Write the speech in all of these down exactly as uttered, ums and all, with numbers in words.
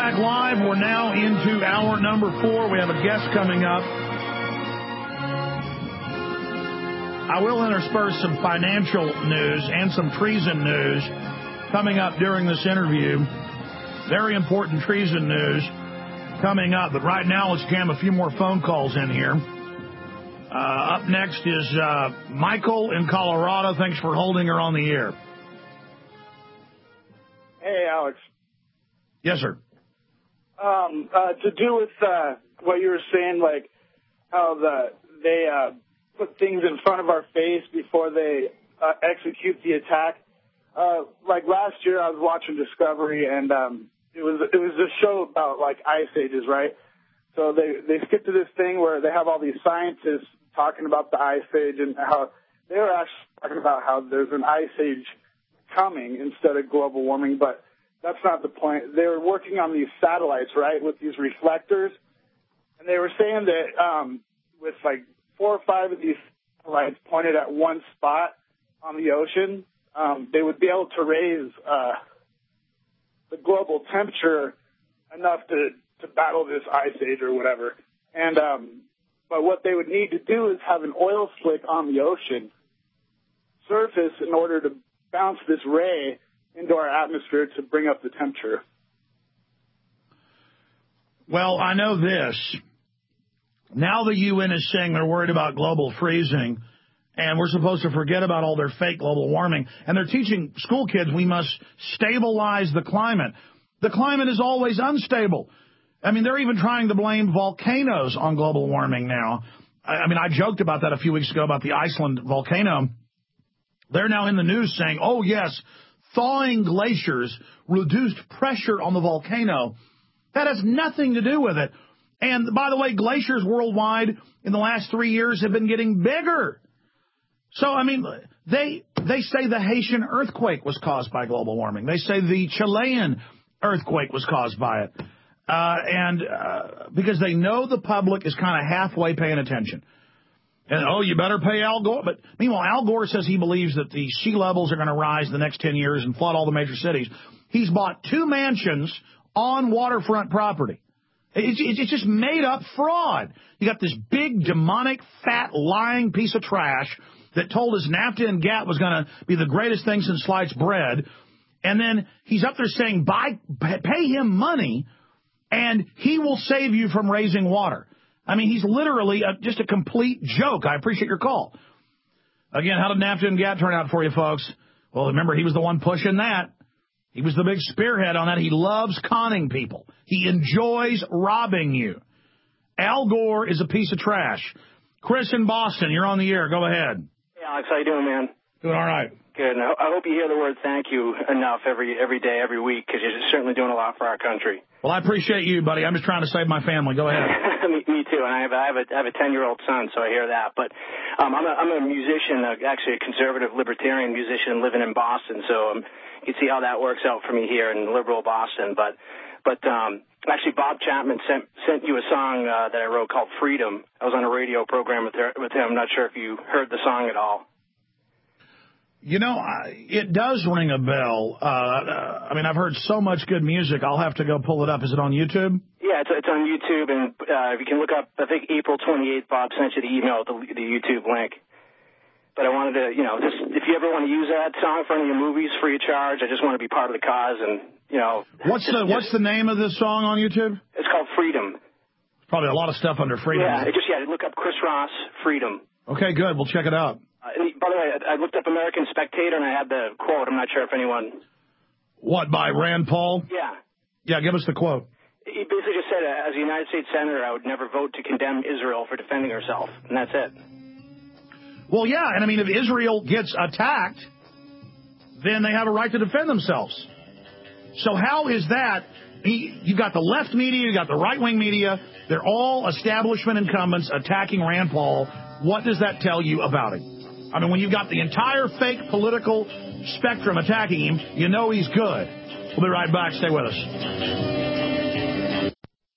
back live. We're now into hour number four. We have a guest coming up. I will intersperse some financial news and some treason news coming up during this interview. Very important treason news coming up. But right now, let's jam a few more phone calls in here. Uh, up next is uh, Michael in Colorado. Thanks for holding her on the air. Hey, Alex. Yes, sir. Um, uh, to do with uh, what you were saying, like how the they uh, put things in front of our face before they uh, execute the attack. Uh, like last year, I was watching Discovery, and um, it was it was a show about like ice ages, right? So they they skip to this thing where they have all these scientists talking about the ice age and how they were actually talking about how there's an ice age coming instead of global warming, but that's not the point. They were working on these satellites, right, with these reflectors, and they were saying that um, with like four or five of these satellites pointed at one spot on the ocean, um, they would be able to raise uh, the global temperature enough to, to battle this ice age or whatever. And um, but what they would need to do is have an oil slick on the ocean surface in order to bounce this ray into our atmosphere to bring up the temperature. Well, I know this. Now the U N is saying they're worried about global freezing, and we're supposed to forget about all their fake global warming. And they're teaching school kids we must stabilize the climate. The climate is always unstable. I mean, they're even trying to blame volcanoes on global warming now. I, I mean, I joked about that a few weeks ago about the Iceland volcano. They're now in the news saying, oh, yes, thawing glaciers reduced pressure on the volcano. That has nothing to do with it. And, by the way, glaciers worldwide in the last three years have been getting bigger. So, I mean, they they say the Haitian earthquake was caused by global warming. They say the Chilean earthquake was caused by it. Uh, and uh, because they know the public is kind of halfway paying attention. And, oh, you better pay Al Gore. But meanwhile, Al Gore says he believes that the sea levels are going to rise in the next ten years and flood all the major cities. He's bought two mansions on waterfront property. It's, it's just made up fraud. You got this big, demonic, fat, lying piece of trash that told us NAFTA and GATT was going to be the greatest thing since sliced bread. And then he's up there saying, buy, pay him money, and he will save you from raising water. I mean, he's literally a, just a complete joke. I appreciate your call. Again, how did NAFTA and GATT turn out for you, folks? Well, remember, he was the one pushing that. He was the big spearhead on that. He loves conning people. He enjoys robbing you. Al Gore is a piece of trash. Chris in Boston, you're on the air. Go ahead. Hey, Alex, how you doing, man? Doing all right. Good. And I hope you hear the word thank you enough every every day, every week, because you're certainly doing a lot for our country. Well, I appreciate you, buddy. I'm just trying to save my family. Go ahead. me, me too. And I have, I have a I have a ten-year-old son, so I hear that. But um, I'm a I'm a musician, uh, actually a conservative libertarian musician living in Boston. So um, you can see how that works out for me here in liberal Boston. But but um, actually, Bob Chapman sent sent you a song uh, that I wrote called "Freedom." I was on a radio program with her, with him. I'm not sure if you heard the song at all. You know, I, it does ring a bell. Uh, uh, I mean, I've heard so much good music. I'll have to go pull it up. Is it on YouTube? Yeah, it's, it's on YouTube, and uh, if you can look up, I think April twenty-eighth, Bob sent you the email, the, the YouTube link. But I wanted to, you know, just if you ever want to use that song for any of your movies free of charge, I just want to be part of the cause, and you know. What's just, the What's just, the name of this song on YouTube? It's called Freedom. Probably a lot of stuff under Freedom. Yeah, it just yeah, look up Chris Ross, Freedom. Okay, good. We'll check it out. Uh, and by the way, I, I looked up American Spectator, and I had the quote. I'm not sure if anyone. What, by Rand Paul? Yeah. Yeah, give us the quote. He basically just said, uh, as a United States Senator, I would never vote to condemn Israel for defending herself, and that's it. Well, yeah, and I mean, if Israel gets attacked, then they have a right to defend themselves. So how is that? You've got the left media, you've got the right-wing media. They're all establishment incumbents attacking Rand Paul. What does that tell you about him? I mean, when you've got the entire fake political spectrum attacking him, you know he's good. We'll be right back. Stay with us. You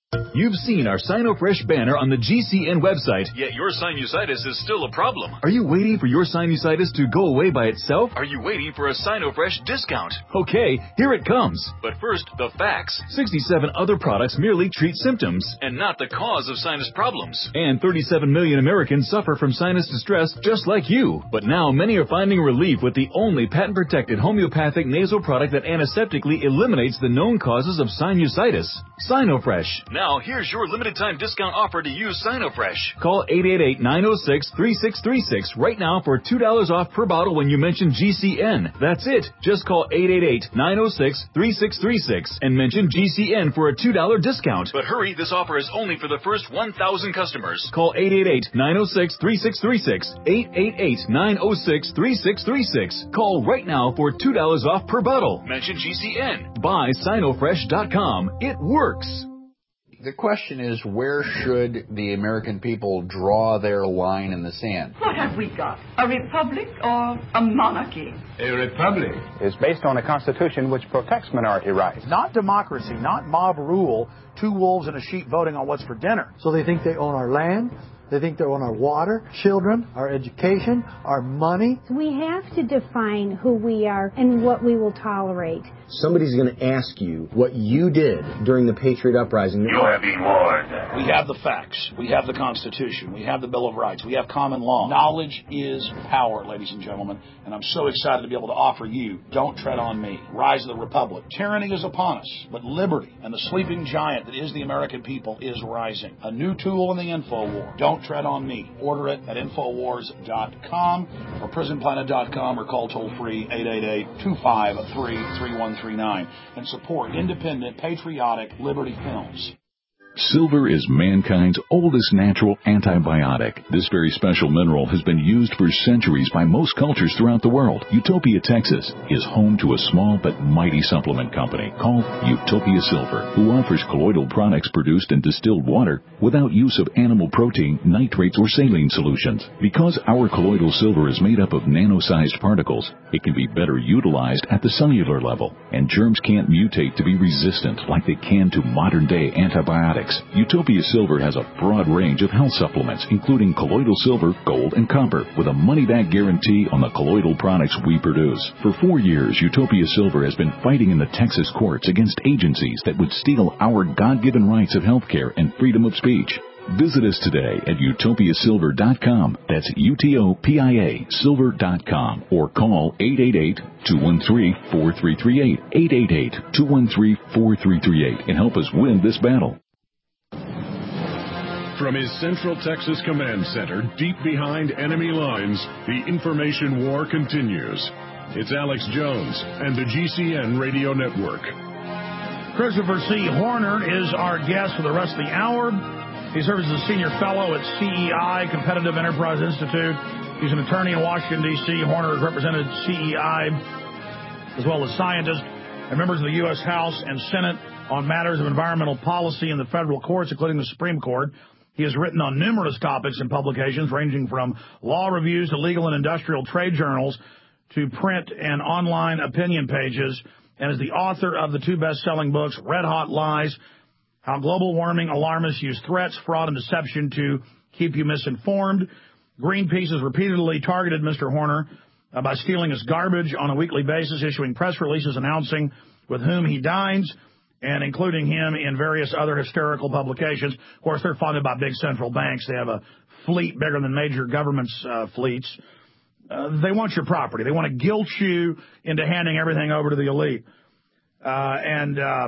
You've seen our SinoFresh banner on the G C N website. Yet your sinusitis is still a problem. Are you waiting for your sinusitis to go away by itself? Are you waiting for a SinoFresh discount? Okay, here it comes. But first, the facts. sixty-seven other products merely treat symptoms and not the cause of sinus problems. And thirty-seven million Americans suffer from sinus distress just like you. But now many are finding relief with the only patent-protected homeopathic nasal product that antiseptically eliminates the known causes of sinusitis. SinoFresh. Now here's your limited time discount offer to use SinoFresh. Call eight eight eight, nine oh six, three six three six right now for two dollars off per bottle when you mention G C N. That's it. Just call eight eight eight, nine oh six, three six three six and mention G C N for a two dollars discount. But hurry, this offer is only for the first one thousand customers. Call eight eight eight, nine oh six, three six three six, eight eight eight, nine oh six, three six three six. Call right now for two dollars off per bottle. Mention G C N. Buy Sinofresh dot com. It works. The question is, where should the American people draw their line in the sand? What have we got? A republic or a monarchy? A republic is based on a constitution which protects minority rights. Not democracy, not mob rule, two wolves and a sheep voting on what's for dinner. So they think they own our land. They think they own our water, children, our education, our money. We have to define who we are and what we will tolerate. Somebody's going to ask you what you did during the Patriot Uprising. You have been warned. We have the facts. We have the Constitution. We have the Bill of Rights. We have common law. Knowledge is power, ladies and gentlemen. And I'm so excited to be able to offer you Don't Tread on Me, Rise of the Republic. Tyranny is upon us, but liberty and the sleeping giant that is the American people is rising. A new tool in the info war. Don't Tread on Me. Order it at infowars dot com or prison planet dot com or call toll-free eight eight eight, two five three, three one three nine and support independent, patriotic Liberty Films. Silver is mankind's oldest natural antibiotic. This very special mineral has been used for centuries by most cultures throughout the world. Utopia, Texas is home to a small but mighty supplement company called Utopia Silver, who offers colloidal products produced in distilled water without use of animal protein, nitrates, or saline solutions. Because our colloidal silver is made up of nano-sized particles, it can be better utilized at the cellular level, and germs can't mutate to be resistant like they can to modern-day antibiotics. Utopia Silver has a broad range of health supplements, including colloidal silver, gold, and copper, with a money-back guarantee on the colloidal products we produce. For four years, Utopia Silver has been fighting in the Texas courts against agencies that would steal our God-given rights of health care and freedom of speech. Visit us today at utopia silver dot com. That's U T O P I A silver dot com. Or call eight eight eight, two one three, four three three eight, eight eight eight, two one three, four three three eight, and help us win this battle. From his Central Texas Command Center, deep behind enemy lines, the information war continues. It's Alex Jones and the G C N Radio Network. Christopher C. Horner is our guest for the rest of the hour. He serves as a senior fellow at C E I, Competitive Enterprise Institute. He's an attorney in Washington, D C Horner has represented C E I as well as scientists and members of the U S House and Senate on matters of environmental policy in the federal courts, including the Supreme Court. He has written on numerous topics and publications ranging from law reviews to legal and industrial trade journals to print and online opinion pages, and is the author of the two best-selling books, Red Hot Lies, How Global Warming Alarmists Use Threats, Fraud, and Deception to Keep You Misinformed. Greenpeace has repeatedly targeted Mister Horner uh, by stealing his garbage on a weekly basis, issuing press releases announcing with whom he dines, and including him in various other hysterical publications. Of course, they're funded by big central banks. They have a fleet bigger than major governments' uh, fleets. Uh, they want your property. They want to guilt you into handing everything over to the elite. Uh, and uh,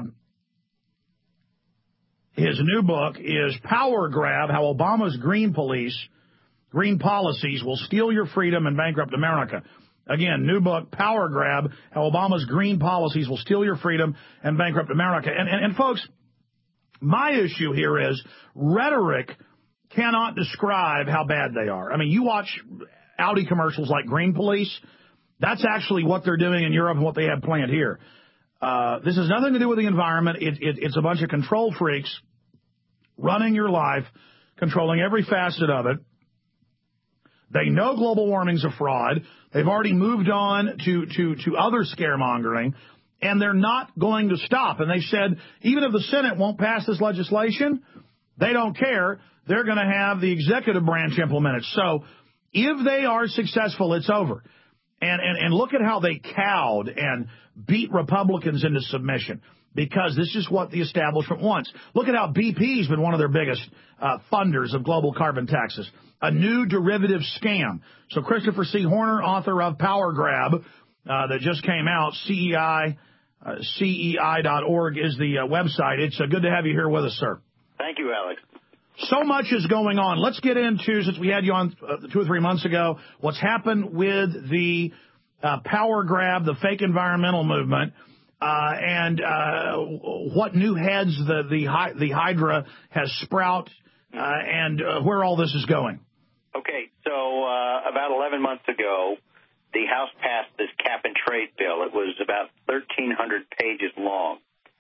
his new book is Power Grab, How Obama's Green Police, Green Policies Will Steal Your Freedom and Bankrupt America. Again, new book, Power Grab, How Obama's Green Policies Will Steal Your Freedom and Bankrupt America. And, and, and folks, my issue here is rhetoric cannot describe how bad they are. I mean, you watch Audi commercials like Green Police. That's actually what they're doing in Europe and what they have planned here. Uh, this has nothing to do with the environment. It, it, it's a bunch of control freaks running your life, controlling every facet of it. They know global warming's a fraud. They've already moved on to, to, to other scaremongering, and they're not going to stop. And they said, even if the Senate won't pass this legislation, They don't care. They're going to have the executive branch implement it. So if they are successful, it's over. And, and, and look at how they cowed and beat Republicans into submission, because this is what the establishment wants. Look at how B P has been one of their biggest uh, funders of global carbon taxes, a new derivative scam. So Christopher C. Horner, author of Power Grab, uh, that just came out, C E I, uh, C E I dot org is the uh, website. It's uh, good to have you here with us, sir. Thank you, Alex. So much is going on. Let's get into, since we had you on uh, two or three months ago, what's happened with the uh, Power Grab, the fake environmental movement, uh, and uh, what new heads the the, the Hydra has sprout, uh, and uh, where all this is going. Okay, so uh, about eleven months ago, the House passed this cap and trade bill. It was about thirteen hundred pages long,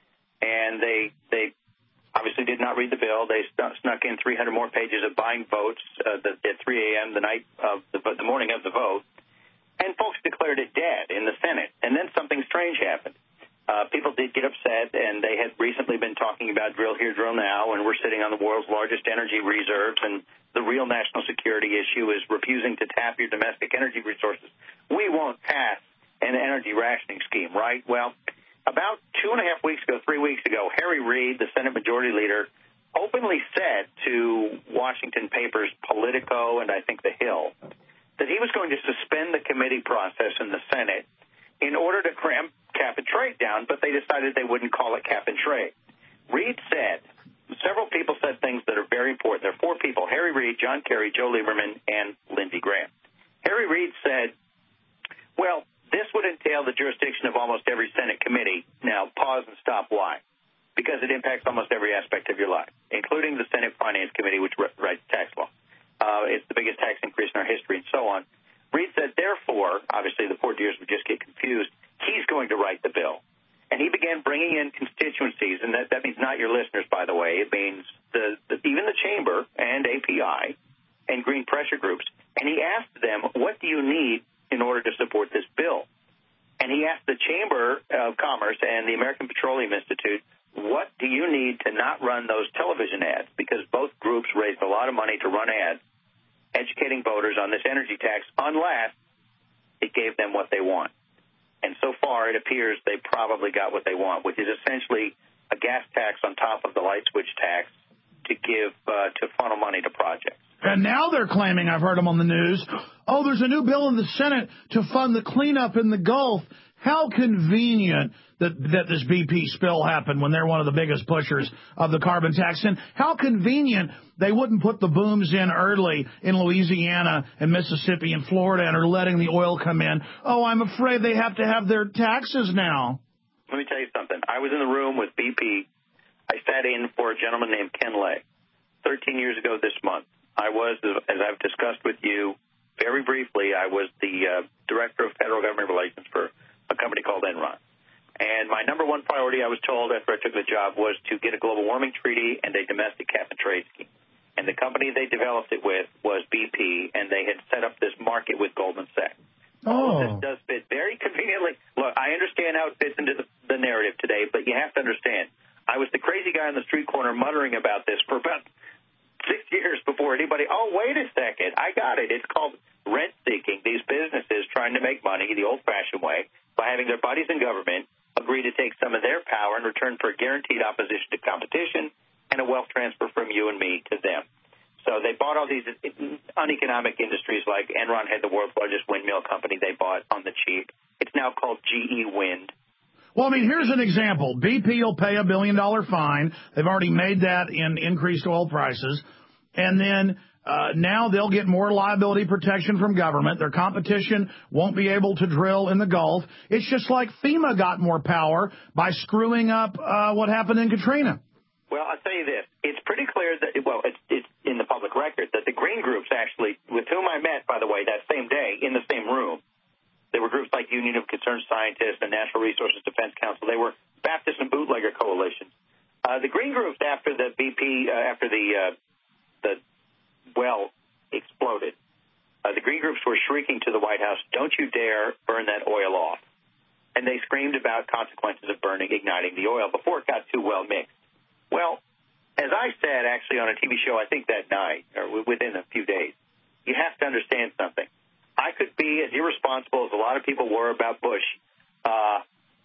and they they. obviously did not read the bill. They snuck in three hundred more pages of buying votes uh, at three a.m. the night of the, the morning of the vote, and folks declared it dead in the Senate. And then something strange happened. Uh, people did get upset, and they had recently been talking about drill here, drill now, and we're sitting on the world's largest energy reserves, and the real national security issue is refusing to tap your domestic energy resources. We won't pass an energy rationing scheme, right? Well, about two and a half weeks ago, three weeks ago, Harry Reid, the Senate Majority Leader, openly said to Washington papers Politico and I think The Hill that he was going to suspend the committee process in the Senate in order to cram cap and trade down, but they decided they wouldn't call it cap and trade. Reid said, several people said things that are very important. There are four people, Harry Reid, John Kerry, Joe Lieberman, and Lindsey Graham. Harry Reid said, well, this would entail the jurisdiction of almost every Senate committee. Now, pause and stop. Why? Because it impacts almost every aspect of your life, including the Senate Finance Committee, which writes tax law. Uh, it's the biggest tax increase in our history, and so on. Reid said, therefore, obviously the poor dears would just get confused, he's going to write the bill. And he began bringing in constituencies, and that, that means not your listeners, by the way. It means the, the, even the Chamber and A P I and green pressure groups. And he asked them, what do you need in order to support this bill? And he asked the Chamber of Commerce and the American Petroleum Institute, what do you need to not run those television ads? Because both groups raised a lot of money to run ads educating voters on this energy tax unless it gave them what they want. And so far it appears they probably got what they want, which is essentially a gas tax on top of the light switch tax to give uh, to funnel money to projects. And now they're claiming, I've heard them on the news, oh, there's a new bill in the Senate to fund the cleanup in the Gulf. How convenient that, that this B P spill happened when they're one of the biggest pushers of the carbon tax. And how convenient they wouldn't put the booms in early in Louisiana and Mississippi and Florida and are letting the oil come in. Oh, I'm afraid they have to have their taxes now. Let me tell you something. I was in the room with B P. I sat in for a gentleman named Ken Lay thirteen years ago this month. I was, as I've discussed with you very briefly, I was the uh, Director of Federal Government Relations for a company called Enron. And my number one priority, I was told after I took the job, was to get a global warming treaty and a domestic cap and trade scheme. And the company they developed it with was B P, and they had set up this market with Goldman Sachs. Oh. All of this does fit very conveniently. Look, I understand how it fits into the, the narrative today, but you have to understand, I was the crazy guy on the street corner muttering about this for about six years before anybody, oh, wait a second, I got it. It's called rent-seeking. These businesses trying to make money the old-fashioned way by having their buddies in government agree to take some of their power in return for guaranteed opposition to competition and a wealth transfer from you and me to them. So they bought all these uneconomic industries, like Enron had the world's largest windmill company they bought on the cheap. It's now called G E Wind. Well, I mean, here's an example. B P will pay a billion dollar fine. They've already made that in increased oil prices. And then uh, now they'll get more liability protection from government. Their competition won't be able to drill in the Gulf. It's just like FEMA got more power by screwing up uh, what happened in Katrina. Well, I'll tell you this. It's pretty clear that, well, it's, it's in the public record that the green groups actually, with whom I met, by the way, that same day in the same room, there were groups like Union of Concerned Scientists and Natural Resources Defense Council. They were Baptist and bootlegger coalitions. Uh, the green groups, after the B P, uh, after the uh, the well exploded, uh, the green groups were shrieking to the White House, "Don't you dare burn that oil off!" And they screamed about consequences of burning, igniting the oil before it got too well mixed. Well, as I said actually on a T V show, I think that night, or within a few days, you have to understand something. I could be as irresponsible as a lot of people were about Bush uh,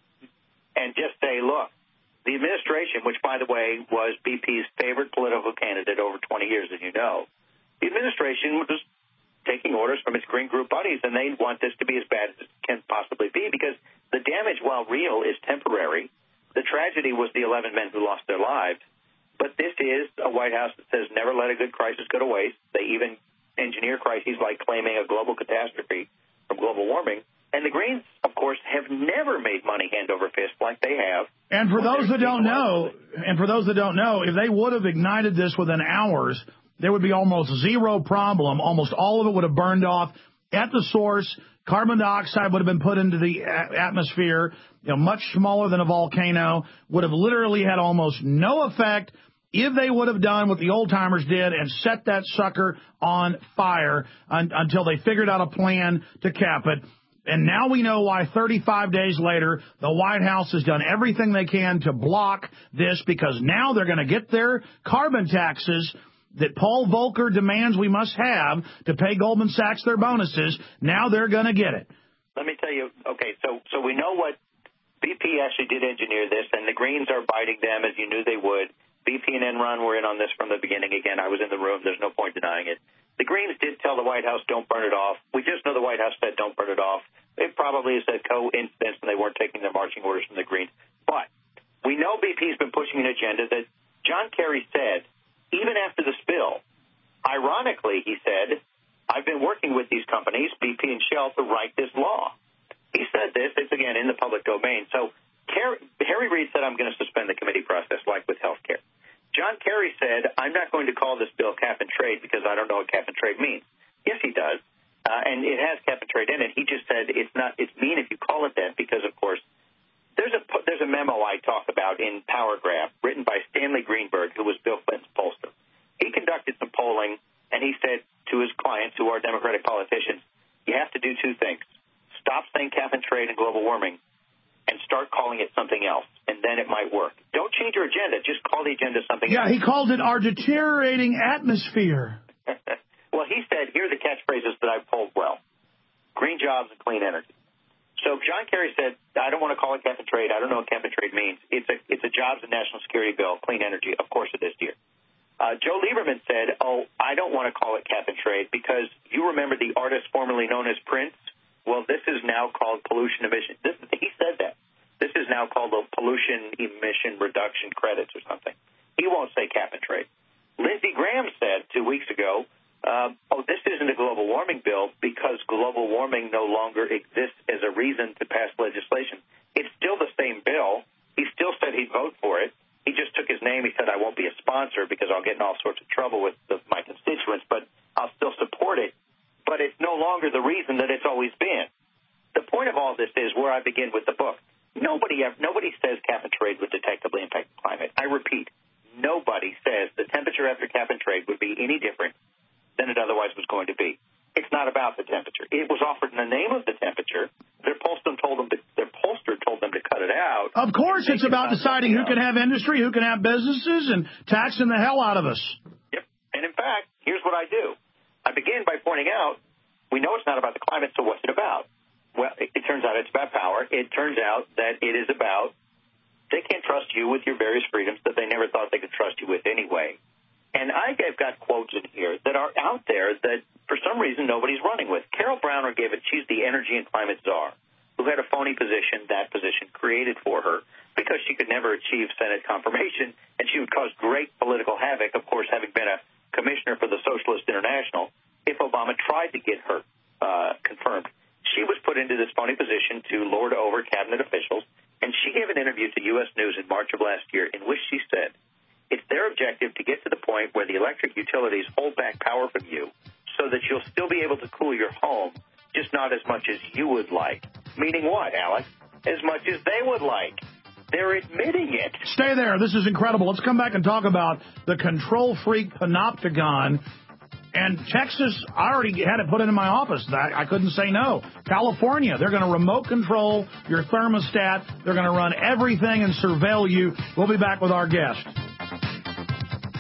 and just say, look, the administration, which, by the way, was B P's favorite political candidate over twenty years, as you know, the administration was taking orders from its green group buddies, and they want this to be as bad as it can possibly be because the damage, while real, is temporary. The tragedy was the eleven men who lost their lives. But this is a White House that says never let a good crisis go to waste. They even engineer crises like claiming a global catastrophe from global warming. And the Greens, of course, have never made money hand over fist like they have. And for those that don't know, and for those that don't know, if they would have ignited this within hours, there would be almost zero problem. Almost all of it would have burned off at the source. Carbon dioxide would have been put into the atmosphere, you know, much smaller than a volcano, would have literally had almost no effect if they would have done what the old-timers did and set that sucker on fire un- until they figured out a plan to cap it. And now we know why thirty-five days later the White House has done everything they can to block this, because now they're going to get their carbon taxes that Paul Volcker demands we must have to pay Goldman Sachs their bonuses. Now they're going to get it. Let me tell you, okay, so so we know what B P actually did engineer this, and the Greens are biting them as you knew they would. B P and Enron were in on this from the beginning. Again, I was in the room. There's no point denying it. The Greens did tell the White House, don't burn it off. We just know the White House said, don't burn it off. It probably is a coincidence, and they weren't taking their marching orders from the Greens. But we know B P's been pushing an agenda that John Kerry said, even after the spill, ironically, he said, I've been working with these companies, B P and Shell, to write this law. He said this. It's, again, in the public domain. So Kerry, Harry Reid said, I'm going to suspend the committee process, like with health care. John Kerry said, I'm not going to call this bill cap and trade because I don't know what cap and trade means. Yes, he does. Uh, and it has cap and trade in it. He just said it's not. It's mean if you call it that because, of course, there's a there's a memo I talk about in Power Graph written by Stanley Greenberg, who was Bill Clinton's pollster. He conducted some polling, and he said to his clients, who are Democratic politicians, you have to do two things. Stop saying cap and trade and global warming and start calling it something else, and then it might work. Don't change your agenda. Just call the agenda something yeah, else. Yeah, he called it our deteriorating atmosphere. Well, he said, here are the catchphrases that I've polled well. Green jobs and clean energy. So John Kerry said, I don't want to call it cap and trade. I don't know what cap and trade means. It's a it's a jobs and national security bill, clean energy. Of course it is, dear. Uh, Joe Lieberman said, oh, I don't want to call it cap and trade because you remember the artist formerly known as Prince? Well, this is now called pollution emission. This, he said that. This is now called the pollution emission reduction credits or something. He won't say cap and trade. Lindsey Graham said two weeks ago, uh, oh, this isn't a global warming bill because global warming no longer exists as a reason to pass legislation. It's still the same bill. He still said he'd vote for it. He just took his name. He said, I won't be a sponsor because I'll get in all sorts of trouble with the, my constituents, but I'll still support it. But it's no longer the reason that it's always been. The point of all this is where I begin with the book. Nobody nobody says cap and trade would detectably impact the climate. I repeat, nobody says the temperature after cap and trade would be any different than it otherwise was going to be. It's not about the temperature. It was offered in the name of the temperature. Their pollster told them to, their pollster told them to cut it out. Of course, it's about deciding who can have industry, who can have businesses, and taxing the hell out of us. Yep. And in fact, here's what I do. I begin by pointing out, we know it's not about the climate, so what's it about? Well, it, it turns out it's about power. It turns out that it is about they can't trust you with your various freedoms that they never thought they could trust you with anyway. And I've got quotes in here that are out there that, for some reason, nobody's running with. Carol Browner gave it. She's the energy and climate czar, who had a phony position, that position created for her, because she could never achieve Senate confirmation, and she would cause great political havoc, of course, having been a commissioner for the Socialist International, if Obama tried to get her uh, confirmed. She was put into this phony position to lord over cabinet officials, and she gave an interview to U S News in March of last year in which she said, it's their objective to get to the point where the electric utilities hold back power from you so that you'll still be able to cool your home, just not as much as you would like. Meaning what, Alex? As much as they would like. They're admitting it. Stay there. This is incredible. Let's come back and talk about the control freak panopticon. And Texas, I already had it put in my office. I, I couldn't say no. California, they're going to remote control your thermostat. They're going to run everything and surveil you. We'll be back with our guest.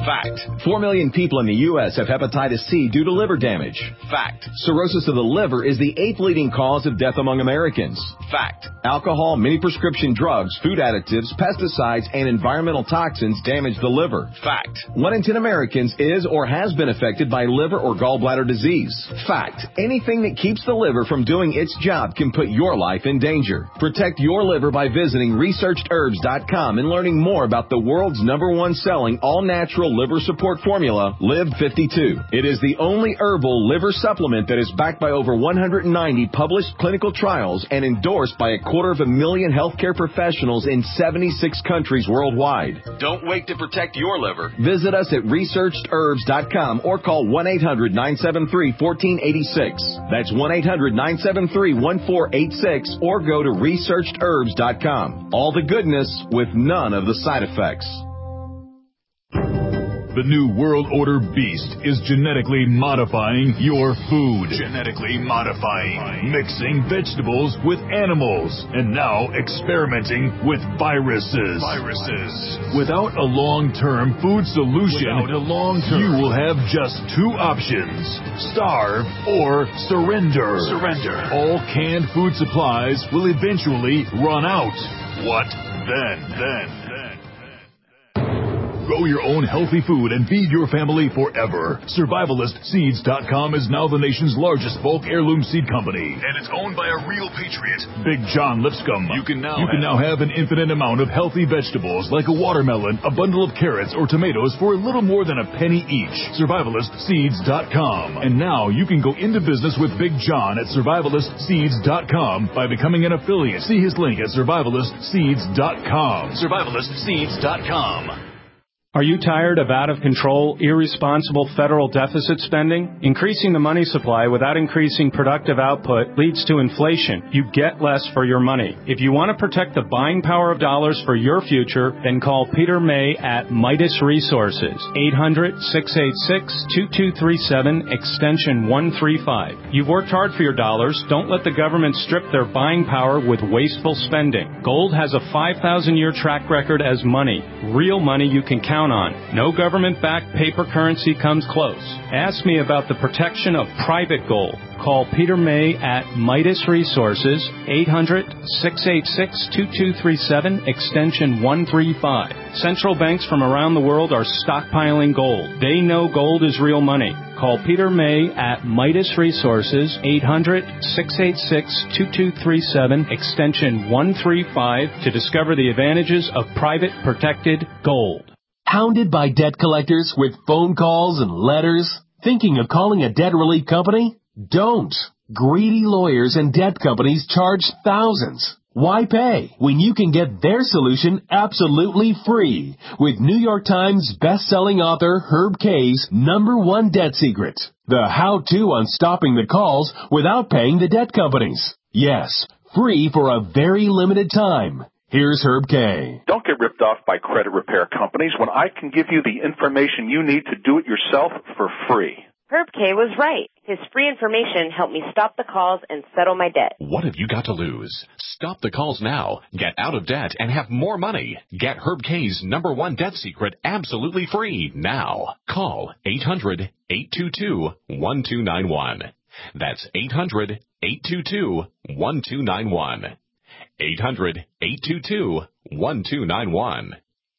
Fact. Four million people in the U S have hepatitis C due to liver damage. Fact. Cirrhosis of the liver is the eighth leading cause of death among Americans. Fact. Alcohol, many prescription drugs, food additives, pesticides, and environmental toxins damage the liver. Fact. One in ten Americans is or has been affected by liver or gallbladder disease. Fact. Anything that keeps the liver from doing its job can put your life in danger. Protect your liver by visiting researched herbs dot com and learning more about the world's number one selling all-natural liver support formula, Live fifty-two. It is the only herbal liver supplement that is backed by over one hundred ninety published clinical trials and endorsed by a quarter of a million healthcare professionals in seventy-six countries worldwide. Don't wait to protect your liver. Visit us at researched herbs dot com or call one eight hundred nine seven three one four eight six. That's one eight hundred nine seven three one four eight six or go to researched herbs dot com. All the goodness with none of the side effects. The new World Order beast is genetically modifying your food. Genetically modifying. Mixing vegetables with animals. And now experimenting with viruses. Viruses. Without a long-term food solution, Without a long-term, you will have just two options. Starve or surrender. Surrender. All canned food supplies will eventually run out. What then? Then. Grow your own healthy food and feed your family forever. Survivalist Seeds dot com is now the nation's largest bulk heirloom seed company. And it's owned by a real patriot, Big John Lipscomb. You can now, you can now have an infinite amount of healthy vegetables like a watermelon, a bundle of carrots, or tomatoes for a little more than a penny each. Survivalist Seeds dot com. And now you can go into business with Big John at Survivalist Seeds dot com by becoming an affiliate. See his link at Survivalist Seeds dot com. Survivalist Seeds dot com. Are you tired of out-of-control, irresponsible federal deficit spending? Increasing the money supply without increasing productive output leads to inflation. You get less for your money. If you want to protect the buying power of dollars for your future, then call Peter May at Midas Resources, eight hundred, six eight six, two two three seven, extension one three five. You've worked hard for your dollars. Don't let the government strip their buying power with wasteful spending. Gold has a five thousand year track record as money. Real money you can count on. No government-backed paper currency comes close. Ask me about the protection of private gold. Call Peter May at Midas Resources, eight hundred, six eight six, two two three seven, extension one three five. Central banks from around the world are stockpiling gold. They know gold is real money. Call Peter May at Midas Resources, eight hundred, six eight six, two two three seven, extension one three five to discover the advantages of private protected gold. Hounded by debt collectors with phone calls and letters? Thinking of calling a debt relief company? Don't. Greedy lawyers and debt companies charge thousands. Why pay when you can get their solution absolutely free with New York Times best-selling author Herb Kay's number one debt secret, the how-to on stopping the calls without paying the debt companies. Yes, free for a very limited time. Here's Herb Kay. Don't get ripped off by credit repair companies when I can give you the information you need to do it yourself for free. Herb Kay was right. His free information helped me stop the calls and settle my debt. What have you got to lose? Stop the calls now. Get out of debt and have more money. Get Herb Kay's number one debt secret absolutely free now. Call eight hundred, eight two two, one two nine one. That's eight hundred, eight two two, one two nine one. eight hundred, eight two two, one two nine one.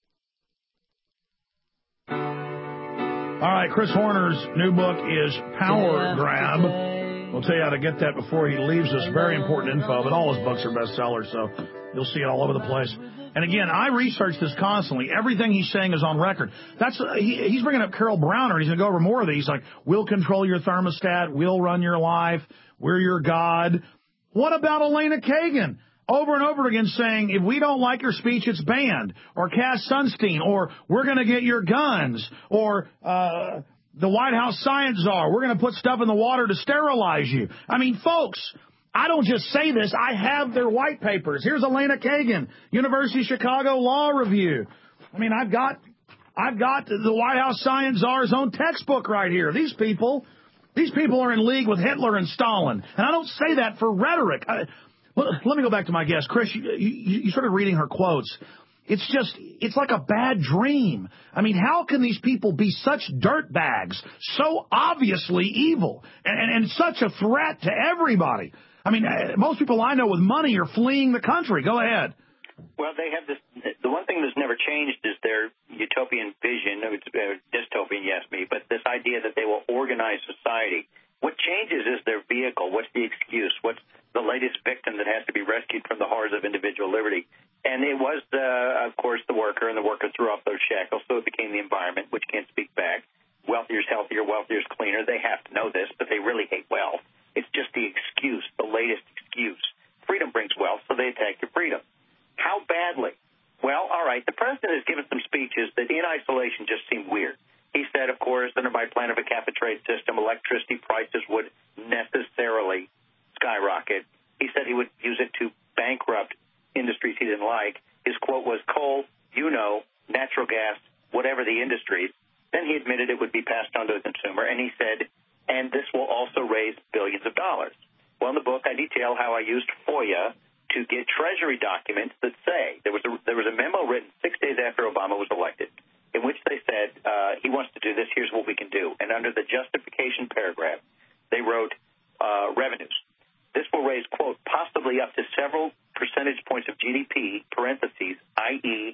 All right, Chris Horner's new book is Power Grab. We'll tell you how to get that before he leaves us. Very important info, but all his books are bestsellers, so you'll see it all over the place. And again, I research this constantly. Everything he's saying is on record. That's he, he's bringing up Carol Browner. He's going to go over more of these, like, we'll control your thermostat, we'll run your life, we're your God. What about Elena Kagan? Over and over again saying, if we don't like your speech, it's banned. Or Cass Sunstein. Or we're going to get your guns. Or uh, the White House science czar. We're going to put stuff in the water to sterilize you. I mean, folks, I don't just say this. I have their white papers. Here's Elena Kagan, University of Chicago Law Review. I mean, I've got I've got the White House science czar's own textbook right here. These people, these people are in league with Hitler and Stalin. And I don't say that for rhetoric. I, Let me go back to my guest. Chris, you, you, you started reading her quotes. It's just, it's like a bad dream. I mean, how can these people be such dirtbags, so obviously evil, and, and, and such a threat to everybody? I mean, most people I know with money are fleeing the country. Go ahead. Well, they have this. The one thing that's never changed is their utopian vision. It's uh, dystopian, yes, me, but this idea that they will organize society. What changes is their vehicle. What's the excuse? What's the latest victim that has to be rescued from the horrors of individual liberty? And it was, uh, of course, the worker, and the worker threw off those shackles, so it became the environment, which can't speak back. Wealthier is healthier, wealthier is cleaner. They have to know this, but they really hate wealth. It's just the excuse, the latest excuse. Freedom brings wealth, so they attack your freedom. How badly? Well, all right, the president has given some speeches that in isolation just seem weird. He said, of course, under my plan of a cap and trade system, electricity prices would necessarily skyrocket. He said he would use it to bankrupt industries he didn't like. His quote was, coal, you know, natural gas, whatever the industries. Then he admitted it would be passed on to the consumer, and he said, and this will also raise billions of dollars. Well, in the book, I detail how I used FOIA to get Treasury documents that say there was a, there was a memo written six days after Obama was elected in which they said uh, he wants to do this, here's what we can do. And under the justification paragraph, they wrote uh, revenues. This will raise, quote, possibly up to several percentage points of G D P, parentheses, that is,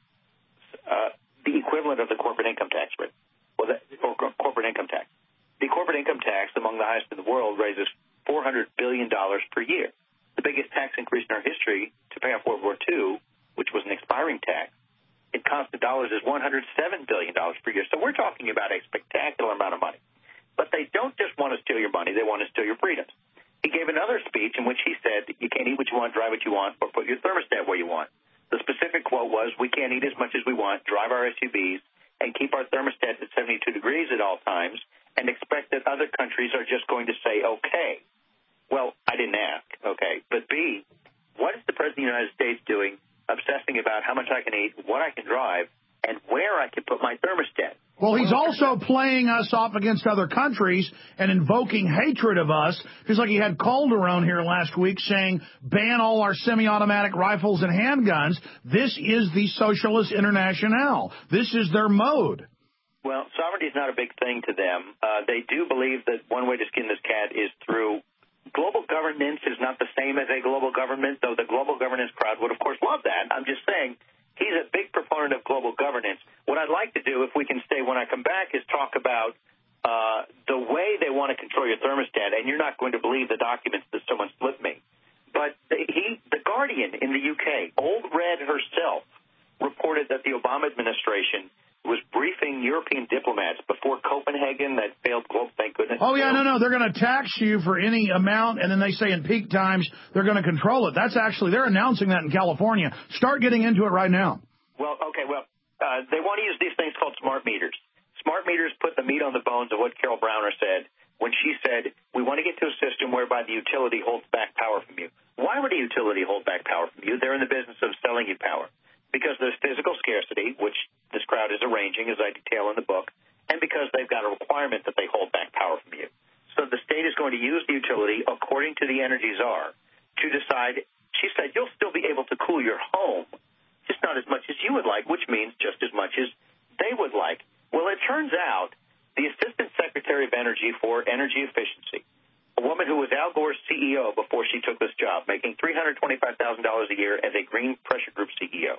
uh, the equivalent of the corporate income tax rate, well, the, or corporate income tax. The corporate income tax, among the highest in the world, raises four hundred billion dollars per year. The biggest tax increase in our history to pay off World War Two, which was an expiring tax, in constant dollars is one hundred seven billion dollars per year. So we're talking about a spectacular amount of money. But they don't just want to steal your money, they want to steal your freedoms. He gave another speech in which he said you can't eat what you want, drive what you want, or put your thermostat where you want. The specific quote was, we can't eat as much as we want, drive our S U Vs, and keep our thermostats at seventy-two degrees at all times, and expect that other countries are just going to say, okay. Well, I didn't ask, okay. But B, what is the President of the United States doing, obsessing about how much I can eat, what I can drive, and where I can put my thermostat? Well, he's also playing us off against other countries and invoking hatred of us, just like he had Calderon here last week saying, ban all our semi-automatic rifles and handguns. This is the Socialist Internationale. This is their mode. Well, sovereignty is not a big thing to them. Uh, they do believe that one way to skin this cat is through global governance is not the same as a global government, though the global governance crowd would, of course, love that. I'm just saying he's a big proponent of global governance. What I'd like to do, if we can stay when I come back, is talk about uh, the way they want to control your thermostat, and you're not going to believe the documents that someone slipped me. But he, the Guardian in the U K, Old Red herself, reported that the Obama administration was briefing European diplomats before Copenhagen, that failed globe, thank goodness. Oh, yeah, no, no, they're going to tax you for any amount, and then they say in peak times they're going to control it. That's actually, they're announcing that in California. Start getting into it right now. Well, okay, well, uh, they want to use these things called smart meters. Smart meters put the meat on the bones of what Carol Browner said when she said, we want to get to a system whereby the utility holds back power from you. Why would a utility hold back power from you? They're in the business of selling you power. Because there's physical scarcity, which this crowd is arranging, as I detail in the book, and because they've got a requirement that they hold back power from you. So the state is going to use the utility, according to the Energy Czar, to decide, she said, you'll still be able to cool your home, just not as much as you would like, which means just as much as they would like. Well, it turns out the Assistant Secretary of Energy for Energy Efficiency, a woman who was Al Gore's C E O before she took this job, making three hundred twenty-five thousand dollars a year as a Green Pressure Group C E O.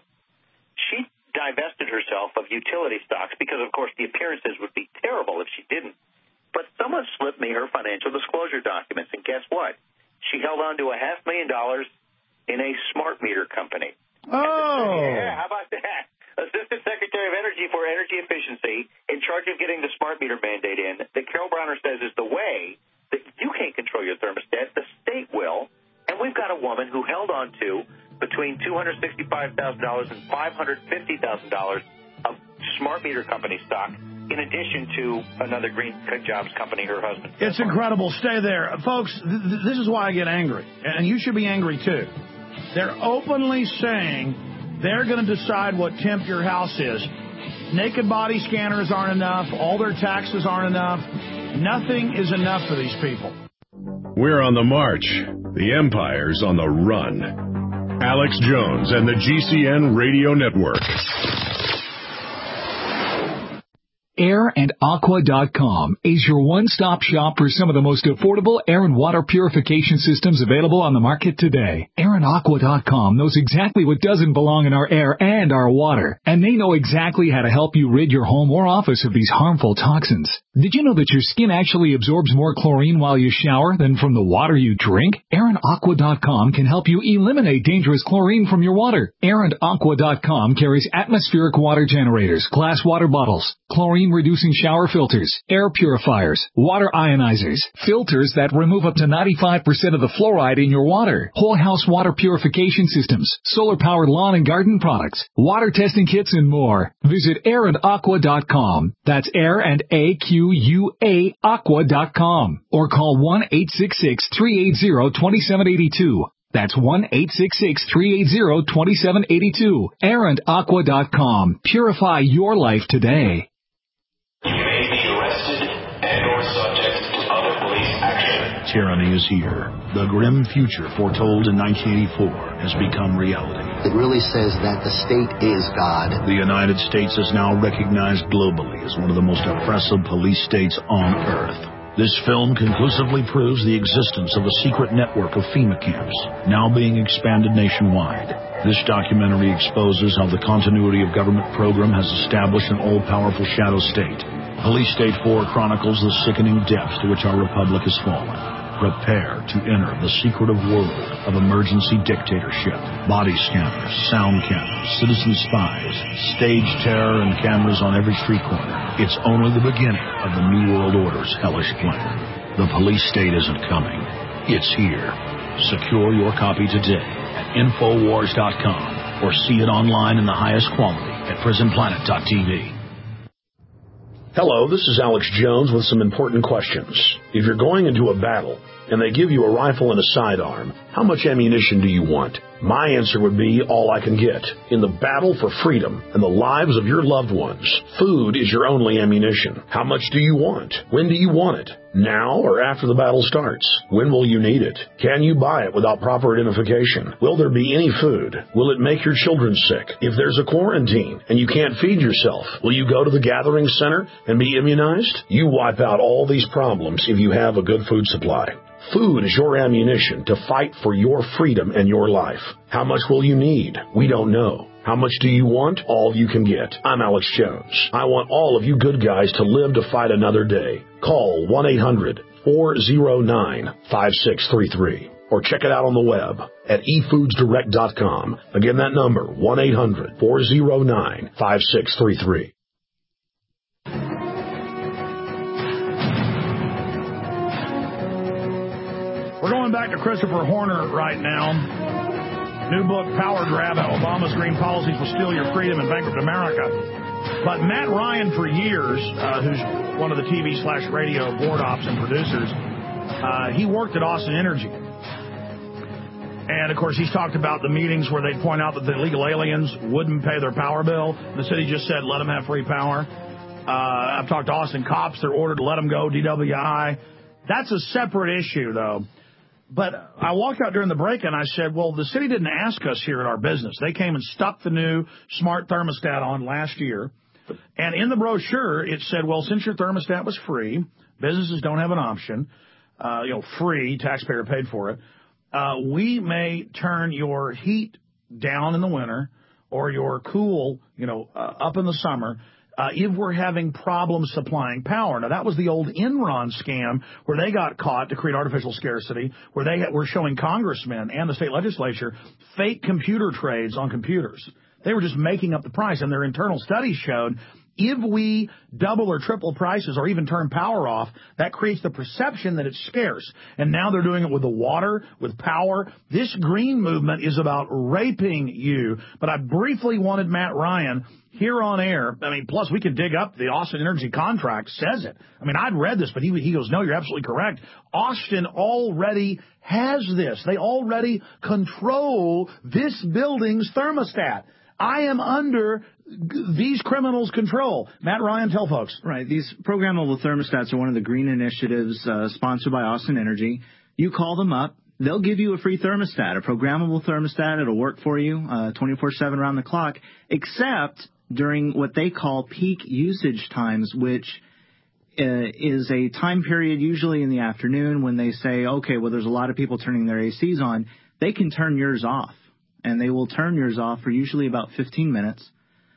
She divested herself of utility stocks because, of course, the appearances would be terrible if she didn't. But someone slipped me her financial disclosure documents, and guess what? She held on to a half million dollars in a smart meter company. Oh. Yeah, how about that? Assistant Secretary of Energy for Energy Efficiency, in charge of getting the smart meter mandate in, that Carol Browner says is the way that you can't control your thermostat, the state will. And we've got a woman who held on to between two hundred sixty-five thousand dollars and five hundred fifty thousand dollars of smart meter company stock, in addition to another green jobs company her husband. It's incredible. Stay there. Folks, th- th- this is why I get angry. And you should be angry, too. They're openly saying they're going to decide what temp your house is. Naked body scanners aren't enough. All their taxes aren't enough. Nothing is enough for these people. We're on the march. The empire's on the run. Alex Jones and the G C N Radio Network. air and aqua dot com is your one-stop shop for some of the most affordable air and water purification systems available on the market today. air and aqua dot com knows exactly what doesn't belong in our air and our water, and they know exactly how to help you rid your home or office of these harmful toxins. Did you know that your skin actually absorbs more chlorine while you shower than from the water you drink? air and aqua dot com can help you eliminate dangerous chlorine from your water. air and aqua dot com carries atmospheric water generators, glass water bottles, chlorine-reducing shower filters, air purifiers, water ionizers, filters that remove up to ninety-five percent of the fluoride in your water, whole house water purification systems, solar-powered lawn and garden products, water testing kits, and more. Visit air and aqua dot com. That's air and A Q U A aqua dot com. Or call one eight six six, three eight zero, two seven eight two. That's one eight six six, three eight zero, two seven eight two. air and aqua dot com. Purify your life today. You may be arrested and or subject to other police action. Tyranny is here. The grim future foretold in nineteen eighty-four has become reality. It really says that the state is God. The United States is now recognized globally as one of the most oppressive police states on earth. This film conclusively proves the existence of a secret network of FEMA camps, now being expanded nationwide. This documentary exposes how the continuity of government program has established an all-powerful shadow state. Police State four chronicles the sickening depths to which our republic has fallen. Prepare to enter the secretive world of emergency dictatorship. Body scanners, sound cameras, citizen spies, stage terror, and cameras on every street corner. It's only the beginning of the New World Order's hellish plan. The police state isn't coming. It's here. Secure your copy today at infowars dot com or see it online in the highest quality at prison planet dot t v. Hello, this is Alex Jones with some important questions. If you're going into a battle and they give you a rifle and a sidearm, how much ammunition do you want? My answer would be all I can get. In the battle for freedom and the lives of your loved ones, food is your only ammunition. How much do you want? When do you want it? Now or after the battle starts? When will you need it? Can you buy it without proper identification? Will there be any food? Will it make your children sick? If there's a quarantine and you can't feed yourself, will you go to the gathering center and be immunized? You wipe out all these problems if you have a good food supply. Food is your ammunition to fight for your freedom and your life. How much will you need? We don't know. How much do you want? All you can get. I'm Alex Jones. I want all of you good guys to live to fight another day. Call one eight hundred, four oh nine, five six three three or check it out on the web at e foods direct dot com. Again, that number, one eight hundred, four oh nine, five six three three. We're going back to Christopher Horner right now. New book, Power Grab, How Obama's Green Policies Will Steal Your Freedom and Bankrupt America. But Matt Ryan, for years, uh, who's one of the T V slash radio board ops and producers, uh, he worked at Austin Energy. And, of course, he's talked about the meetings where they'd point out that the illegal aliens wouldn't pay their power bill. The city just said, let them have free power. Uh, I've talked to Austin cops. They're ordered to let them go, D W I. That's a separate issue, though. But I walked out during the break and I said, well, the city didn't ask us here at our business. They came and stuck the new smart thermostat on last year. And in the brochure, it said, well, since your thermostat was free, businesses don't have an option, uh, you know, free, taxpayer paid for it, uh, we may turn your heat down in the winter or your cool, you know, uh, up in the summer. Uh, if we're having problems supplying power. Now, that was the old Enron scam where they got caught to create artificial scarcity, where they were showing congressmen and the state legislature fake computer trades on computers. They were just making up the price, and their internal studies showed if we double or triple prices or even turn power off, that creates the perception that it's scarce. And now they're doing it with the water, with power. This green movement is about raping you. But I briefly wanted Matt Ryan here on air. I mean, plus we can dig up the Austin Energy contract, says it. I mean, I'd read this, but he, he goes, no, you're absolutely correct. Austin already has this. They already control this building's thermostat. I am under these criminals' control. Matt Ryan, tell folks. Right. These programmable thermostats are one of the green initiatives uh, sponsored by Austin Energy. You call them up. they'll give you a free thermostat, a programmable thermostat. It'll work for you uh, twenty-four seven around the clock, except during what they call peak usage times, which uh, is a time period usually in the afternoon when they say, okay, well, there's a lot of people turning their A Cs on. They can turn yours off, and they will turn yours off for usually about fifteen minutes.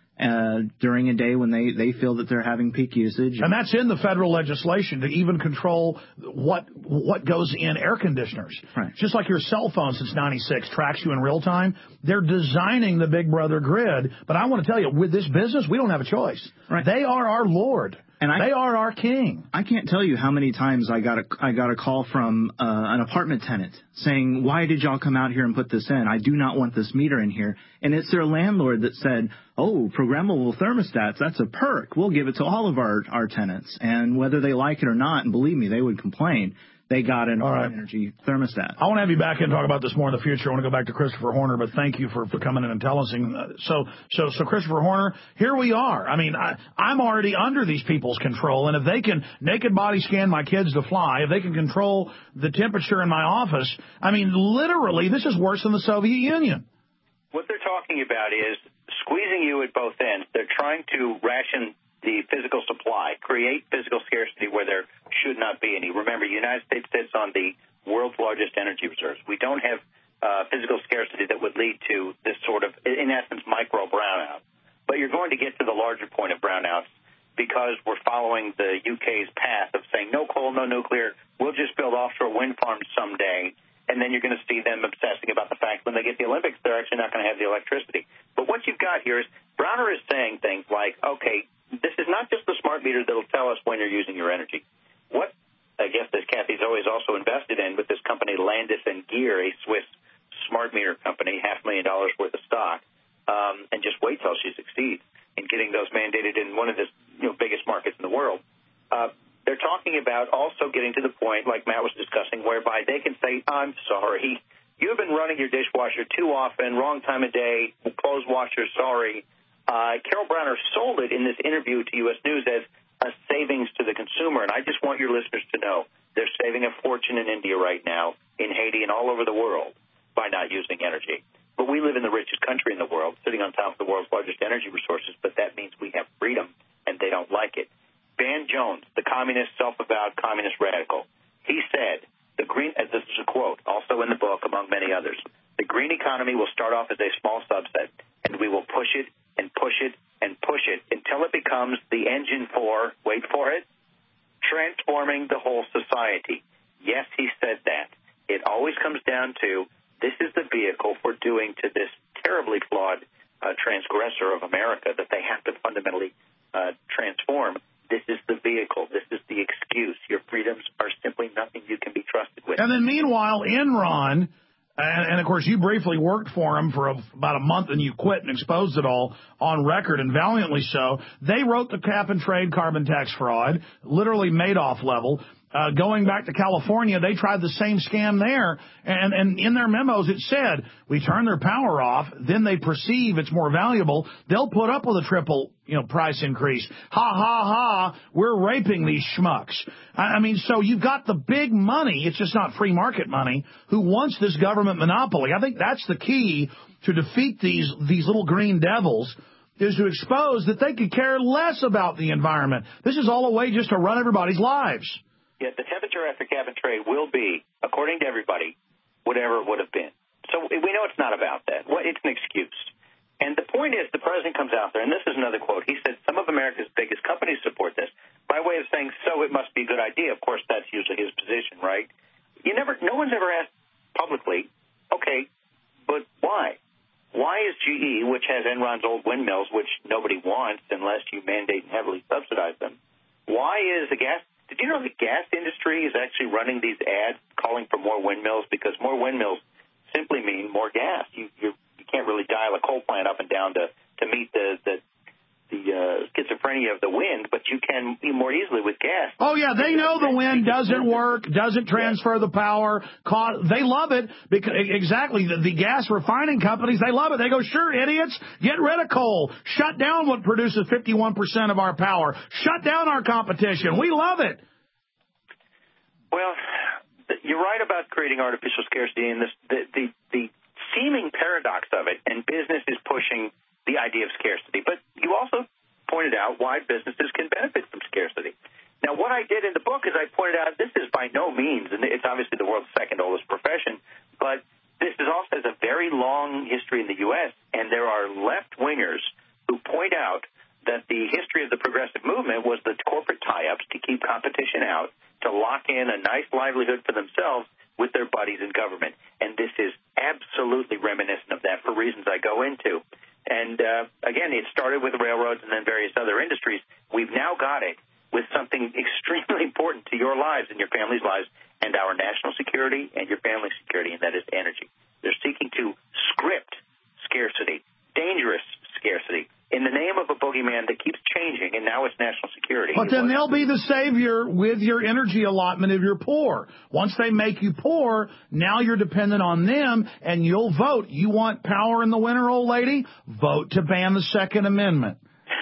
Uh, during a day when they, they feel that they're having peak usage. And that's in the federal legislation to even control what what goes in air conditioners. Right. Just like your cell phone since ninety-six tracks you in real time, they're designing the Big Brother grid. But I want to tell you, with this business, we don't have a choice. Right. They are our Lord. And I, they are our king. I can't tell you how many times I got a I got a call from uh, an apartment tenant saying, "Why did y'all come out here and put this in? I do not want this meter in here." And it's their landlord that said, "Oh, programmable thermostats, that's a perk. We'll give it to all of our our tenants." And whether they like it or not, and believe me, they would complain, they got an right. energy thermostat. I want to have you back in and talk about this more in the future. I want to go back to Christopher Horner, but thank you for, for coming in and telling us. So, so, so Christopher Horner, here we are. I mean, I, I'm already under these people's control, and if they can naked body scan my kids to fly, if they can control the temperature in my office, I mean, literally, this is worse than the Soviet Union. What they're talking about is squeezing you at both ends. They're trying to ration the physical supply, create physical scarcity where there should not be any. Remember, the United States sits on the world's largest energy reserves. We don't have uh, physical scarcity that would lead to this sort of, in essence, micro brownout. But you're going to get to the larger point of brownouts because we're following the U K's path of saying no coal, no nuclear, we'll just build offshore wind farms someday. And then you're going to see them obsessing about the fact when they get the Olympics, they're actually not going to have the electricity. But what you've got here is Browner is saying things like, okay, this is not just the smart meter that will tell us when you're using your energy. What I guess this Kathy's always also invested in with this company Landis and Gear, a Swiss smart meter company, half a million dollars worth of stock, um, and just wait till she succeeds in getting those mandated in one of the you know, biggest markets in the world. Uh, they're talking about also getting to the point, like Matt was discussing, whereby they can say, I'm sorry, you've been running your dishwasher too often, wrong time of day, clothes washer, sorry. Uh, Carol Browner sold it in this interview to U S News as a savings to the consumer, and I just want your listeners to know they're saving a fortune in India right now, in Haiti, and all over the world by not using energy. But we live in the richest country in the world, sitting on top of the world's largest energy resources, but that means we have freedom, and they don't like it. Van Jones, the communist, self-avowed communist radical, he said, the green, as this is a quote, also in the book, among many others, the green economy will start off as a small subset, and we will push it and push it and push it until it becomes the engine for, wait for it, transforming the whole society. Yes, he said that. It always comes down to this is the vehicle for doing to this terribly flawed uh, transgressor of America that they have to fundamentally uh, transform. This is the vehicle. This is the excuse. Your freedoms are simply nothing you can be trusted with. And then meanwhile, Enron, and, and of course you briefly worked for them for a, about a month and you quit and exposed it all on record, and valiantly so. They wrote the cap and trade carbon tax fraud, literally Madoff level. Uh, going back to California, they tried the same scam there, and, and in their memos it said, we turn their power off, then they perceive it's more valuable, they'll put up with a triple, you know, price increase. Ha, ha, ha, we're raping these schmucks. I, I mean, so you've got the big money, it's just not free market money, who wants this government monopoly. I think that's the key to defeat these, these little green devils, is to expose that they could care less about the environment. This is all a way just to run everybody's lives. Yet the temperature after cap and trade will be, according to everybody, whatever it would have been. So we know it's not about that. It's an excuse. And the point is, the president comes out there, and this is another quote. He said, some of America's biggest companies support this, by way of saying, so it must be a good idea. Of course, that's usually his position, right? You never, no one's ever asked publicly, okay, but why? Why is G E, which has Enron's old windmills, which nobody wants unless you mandate and heavily subsidize them, why is the gas Did you know the gas industry is actually running these ads calling for more windmills? Because more windmills simply mean more gas. You you, you can't really dial a coal plant up and down to, to meet the the, the uh, schizophrenia of the wind, but you can more easily with gas. Oh, yeah, they know the wind doesn't work, doesn't transfer the power. They love it. Because exactly, the, the gas refining companies, they love it. They go, sure, idiots, get rid of coal. Shut down what produces fifty-one percent of our power. Shut down our competition. We love it. Well, you're right about creating artificial scarcity and this, the, the, the seeming paradox of it, and business is pushing the idea of scarcity. But you also pointed out why businesses can benefit from scarcity. Now, what I did in the book is I pointed out this is by no means, and it's obviously the world's second oldest profession, but this is also has a very long history in the U S, and there are left-wingers who point out that the history of the progressive movement was the corporate tie-ups to keep competition out, to lock in a nice livelihood for themselves with their buddies in government. And this is absolutely reminiscent of that for reasons I go into. And, uh, again, it started with railroads and then various other industries. We've now got it with something extremely important to your lives and your family's lives and our national security and your family's security, and that is energy. They're seeking to script scarcity, dangerous scarcity, in the name of a boogeyman that keeps changing, and now it's national security. But then they'll be the savior with your energy allotment if you're poor. Once they make you poor, now you're dependent on them, and you'll vote. You want power in the winter, old lady? Vote to ban the Second Amendment.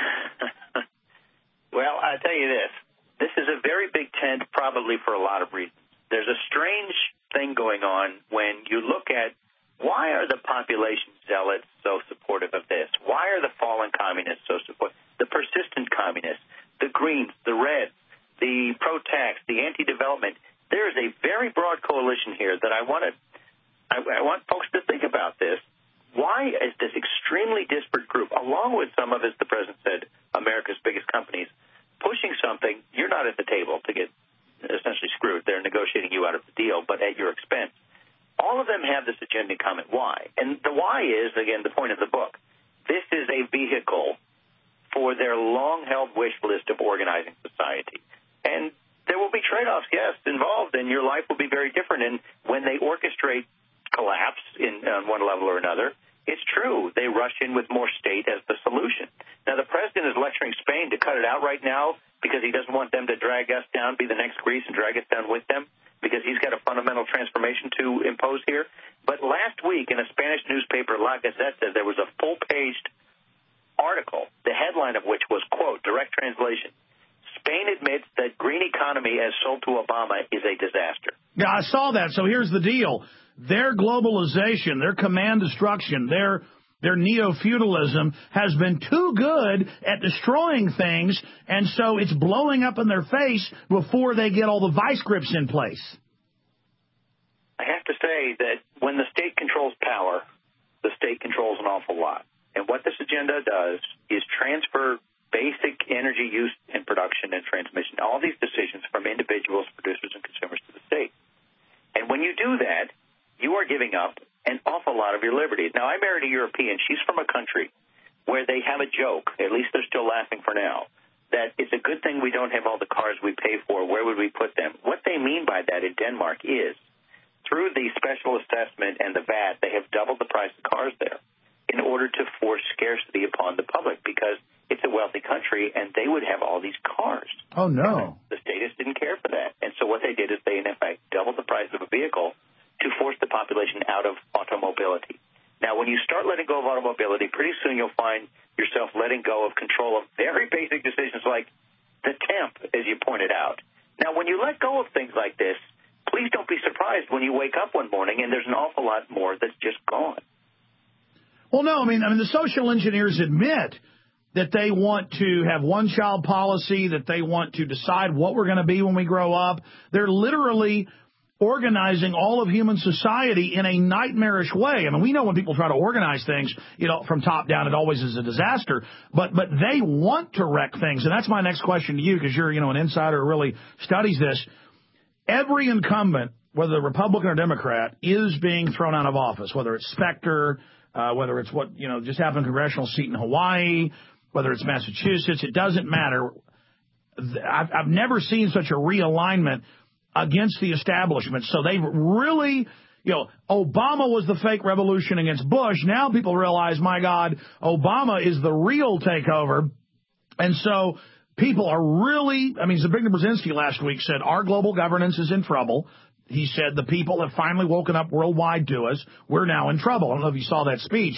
Well, I tell you this. This is a very big tent, probably for a lot of reasons. There's a strange thing going on when you look at why are the population zealots so supportive of this? Why are the fallen communists so supportive? The persistent communists, the Greens, the Reds, the pro-tax, the anti-development. There is a very broad coalition here that I want to, I, I want folks to think about this. Why is this extremely disparate group, along with some of, as the president said, America's biggest companies, pushing something? You're not at the table to get essentially screwed. They're negotiating you out of the deal, but at your expense. All of them have this agenda in common. Why? And the why is, again, the point of the book. This is a vehicle for their long-held wish list of organizing society. And there will be trade-offs, yes, involved, and your life will be very different. And when they orchestrate collapse in, on one level or another, it's true. They rush in with more state as the solution. Now, the president is lecturing Spain to cut it out right now because he doesn't want them to drag us down, be the next Greece, and drag us down with them, because he's got a fundamental transformation to impose here. But last week in a Spanish newspaper, La Gaceta, there was a full-paged article, the headline of which was, quote, direct translation, Spain admits that green economy as sold to Obama is a disaster. Yeah, I saw that. So here's the deal. Their globalization, their command destruction, their their neo-feudalism has been too good at destroying things, and so it's blowing up in their face before they get all the vice grips in place. I have to say that when the state controls power, the state controls an awful lot. And what this agenda does is transfer basic energy use and production and transmission, all these decisions from individuals, producers, and consumers to the state. And when you do that, you are giving up an awful lot of your liberty. Now, I married a European. She's from a country where they have a joke, at least they're still laughing for now, that it's a good thing we don't have all the cars we pay for. Where would we put them? What they mean by that in Denmark is through the special assessment and the V A T, they have doubled the price of cars there in order to force scarcity upon the public because it's a wealthy country and they would have all these cars. Oh, no. The statists didn't care for that. And so what they did is they, in effect, doubled the price of a vehicle to force the population out of automobility. Now, when you start letting go of automobility, pretty soon you'll find yourself letting go of control of very basic decisions like the temp, as you pointed out. Now, when you let go of things like this, please don't be surprised when you wake up one morning and there's an awful lot more that's just gone. Well, no, I mean, I mean, the social engineers admit that they want to have one-child policy, that they want to decide what we're going to be when we grow up. They're literally organizing all of human society in a nightmarish way. I mean, we know when people try to organize things, you know, from top down, it always is a disaster. But but they want to wreck things. And that's my next question to you, because you're, you know, an insider who really studies this. Every incumbent, whether Republican or Democrat, is being thrown out of office, whether it's Specter, uh, whether it's what, you know, just happened, congressional seat in Hawaii, whether it's Massachusetts, it doesn't matter. I've, I've never seen such a realignment against the establishment. So they've really, you know, Obama was the fake revolution against Bush. Now people realize, my God, Obama is the real takeover. And so people are really, I mean, Zbigniew Brzezinski last week said, our global governance is in trouble. He said the people have finally woken up worldwide to us. We're now in trouble. I don't know if you saw that speech.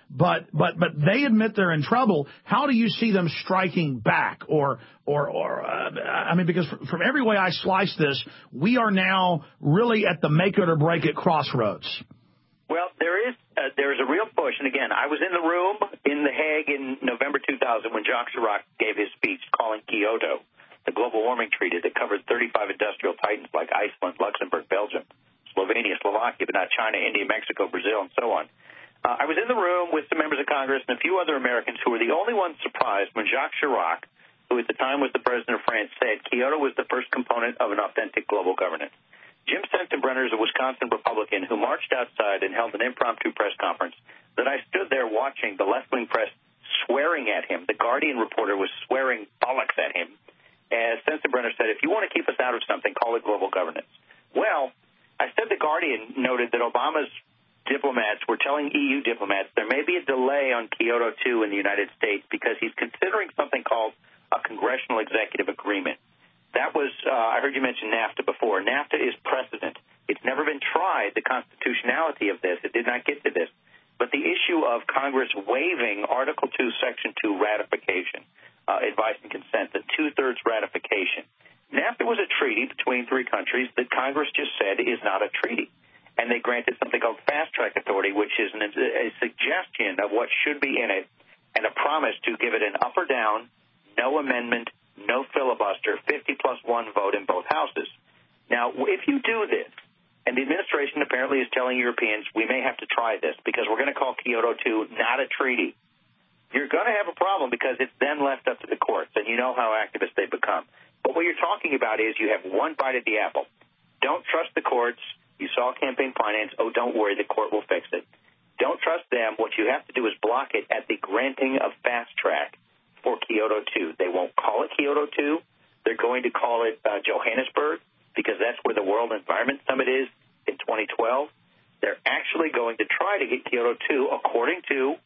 but but but they admit they're in trouble. How do you see them striking back? Or or or uh, I mean, because from every way I slice this, we are now really at the make it or break it crossroads. Well, there is uh, there is a real push, and again, I was in the room in The Hague in November two thousand when Jacques Chirac gave his speech calling Kyoto the global warming treaty that covered thirty-five industrial titans like Iceland, Luxembourg, Belgium, Slovenia, Slovakia, but not China, India, Mexico, Brazil, and so on. Uh, I was in the room with some members of Congress and a few other Americans who were the only ones surprised when Jacques Chirac, who at the time was the president of France, said Kyoto was the first component of an authentic global governance. Jim Sensenbrenner is a Wisconsin Republican who marched outside and held an impromptu press conference that I stood there watching the left-wing press swearing at him. The Guardian reporter was swearing bollocks at him. As Sensenbrenner said, if you want to keep us out of something, call it global governance. Well, I said the Guardian noted that Obama's diplomats were telling E U diplomats there may be a delay on Kyoto two in the United States because he's considering something called a congressional executive agreement. That was, uh, I heard you mention NAFTA before. NAFTA is precedent. It's never been tried, the constitutionality of this. It did not get to this. But the issue of Congress waiving Article two, Section two ratification, uh, advice and consent, the two-thirds ratification. NAFTA was a treaty between three countries that Congress just said is not a treaty. And they granted something called fast-track authority, which is an, a suggestion of what should be in it and a promise to give it an up or down, no amendment, no filibuster, fifty plus one vote in both houses. Now, if you do this, and the administration apparently is telling Europeans we may have to try this because we're going to call Kyoto two not a treaty, you're going to have a problem because it's then left up to the courts, and you know how activist they become. But what you're talking about is you have one bite at the apple. Don't trust the courts. You saw campaign finance. Oh, don't worry, the court will fix it. Don't trust them. What you have to do is block it at the granting of fast track for Kyoto two. They won't call it Kyoto two. They're going to call it uh, Johannesburg because that's where the World Environment Summit is in twenty twelve. They're actually going to try to get Kyoto two, according to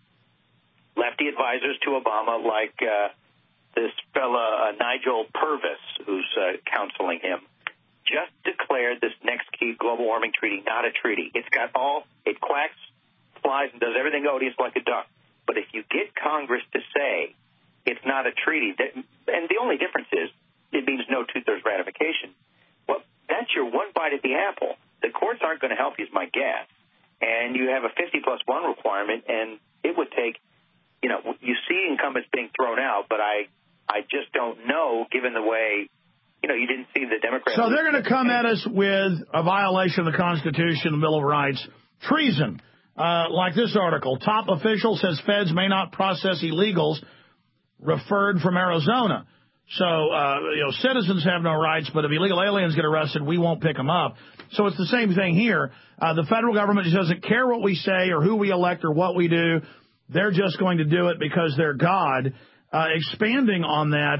lefty advisors to Obama like uh, this fella uh, Nigel Purvis, who's uh, counseling him, just declared this next key global warming treaty not a treaty. It's got all, it quacks, flies, and does everything odious like a duck. But if you get Congress to say it's not a treaty, that, and the only difference is it means no two-thirds ratification, well, that's your one bite at the apple. The courts aren't going to help you, is my guess. And you have a fifty plus one requirement, and it would take, you know, you see incumbents being thrown out, but I, I just don't know, given the way, you know, you didn't see the Democrats. So they're going to come at us with a violation of the Constitution, the Bill of Rights, treason. Uh, like this article, top official says feds may not process illegals referred from Arizona. So, uh, you know, citizens have no rights, but if illegal aliens get arrested, we won't pick them up. So it's the same thing here. Uh, the federal government just doesn't care what we say or who we elect or what we do. They're just going to do it because they're God. Uh, expanding on that,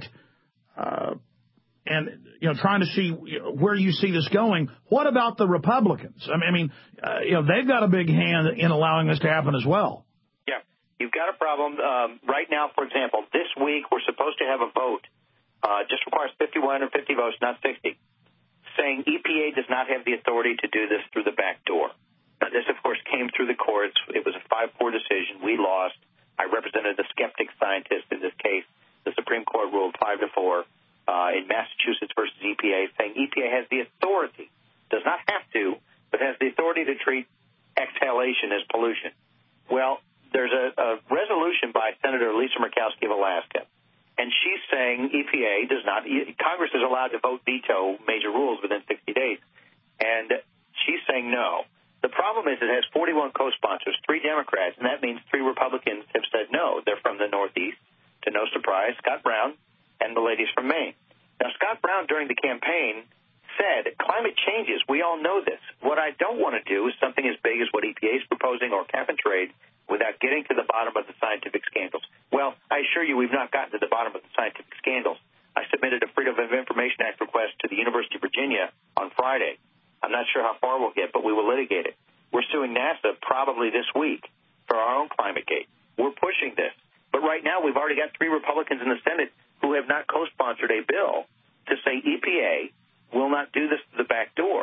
uh, and, you know, trying to see where you see this going. What about the Republicans? I mean, I mean uh, you know, they've got a big hand in allowing this to happen as well. Yeah, you've got a problem. Um, right now, for example, this week we're supposed to have a vote. Uh, just requires fifty-one or fifty votes, not sixty, saying E P A does not have the authority to do this through the back door. Now, this, of course, came through the courts. It was a five four decision. We lost. I represented the skeptic scientist in this case. The Supreme Court ruled five to four. Uh, in Massachusetts versus E P A, saying E P A has the authority, does not have to, but has the authority to treat exhalation as pollution. Well, there's a, a resolution by Senator Lisa Murkowski of Alaska, and she's saying E P A does not, Congress is allowed to vote veto major rules within sixty days, and she's saying no. The problem is it has forty-one co-sponsors, three Democrats, and that means three Republicans have said no. They're from the Northeast, to no surprise, Scott Brown and the ladies from Maine. Now, Scott Brown, during the campaign, said climate changes. We all know this. What I don't want to do is something as big as what E P A is proposing or cap and trade without getting to the bottom of the scientific scandals. Well, I assure you we've not gotten to the bottom of the scientific scandals. I submitted a Freedom of Information Act request to the University of Virginia on Friday. I'm not sure how far we'll get, but we will litigate it. We're suing NASA probably this week for our own climate gate. We're pushing this. But right now we've already got three Republicans in the Senate who have not co-sponsored a bill to say E P A will not do this to the back door.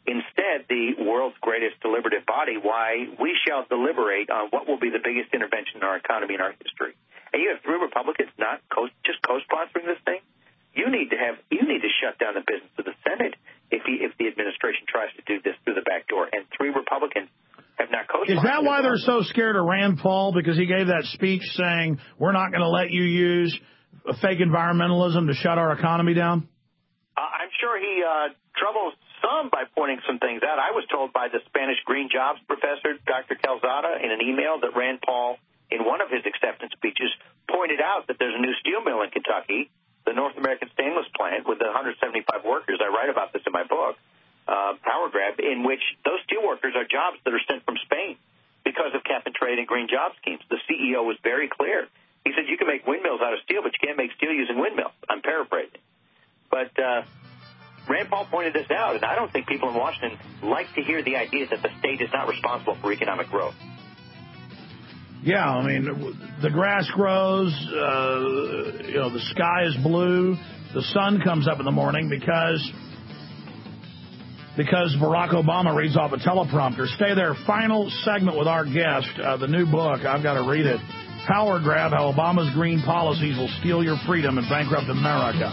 Instead, the world's greatest deliberative body, why we shall deliberate on what will be the biggest intervention in our economy in our history. And you have three Republicans not co- just co-sponsoring this thing. You need to have you need to shut down the business of the Senate if he, if the administration tries to do this through the back door. And three Republicans have not co-sponsored. Is that why they're so scared of Rand Paul? Because he gave that speech saying we're not going to let you use fake environmentalism to shut our economy down? Uh, I'm sure he uh, troubles some by pointing some things out. I was told by the Spanish green jobs professor, Doctor Calzada, in an email that Rand Paul, in one of his acceptance speeches, pointed out that there's a new steel mill in Kentucky, the North American Stainless plant, with one hundred seventy-five workers. I write about this in my book, uh, Power Grab, in which those steel workers are jobs that are sent from Spain because of cap and trade and green job schemes. The C E O was very clear. He said you can make windmills out of steel, but you can't make steel using windmills. I'm paraphrasing. But uh, Rand Paul pointed this out, and I don't think people in Washington like to hear the idea that the state is not responsible for economic growth. Yeah, I mean, the grass grows, uh, you know, the sky is blue, the sun comes up in the morning because because Barack Obama reads off a teleprompter. Stay there. Final segment with our guest, uh, the new book. I've got to read it. Power Grab, How Obama's Green Policies Will Steal Your Freedom and Bankrupt America.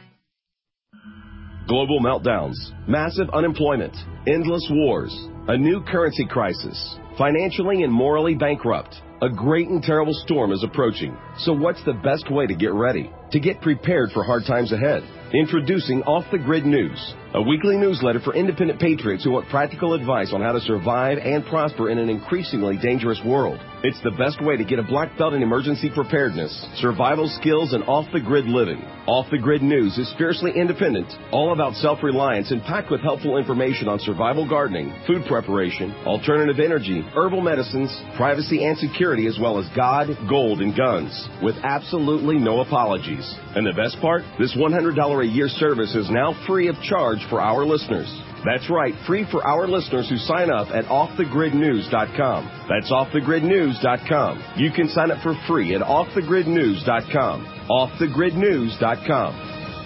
Global meltdowns, massive unemployment, endless wars, a new currency crisis, financially and morally bankrupt. A great and terrible storm is approaching. So what's the best way to get ready? To get prepared for hard times ahead? Introducing Off the Grid News, a weekly newsletter for independent patriots who want practical advice on how to survive and prosper in an increasingly dangerous world. It's the best way to get a black belt in emergency preparedness, survival skills, and off-the-grid living. Off the Grid News is fiercely independent, all about self-reliance, and packed with helpful information on survival gardening, food preparation, alternative energy, herbal medicines, privacy and security, as well as God, gold, and guns, with absolutely no apologies. And the best part? This one hundred dollars a year service is now free of charge for our listeners. That's right, free for our listeners who sign up at off the grid news dot com. That's off the grid news dot com. You can sign up for free at off the grid news dot com. off the grid news dot com.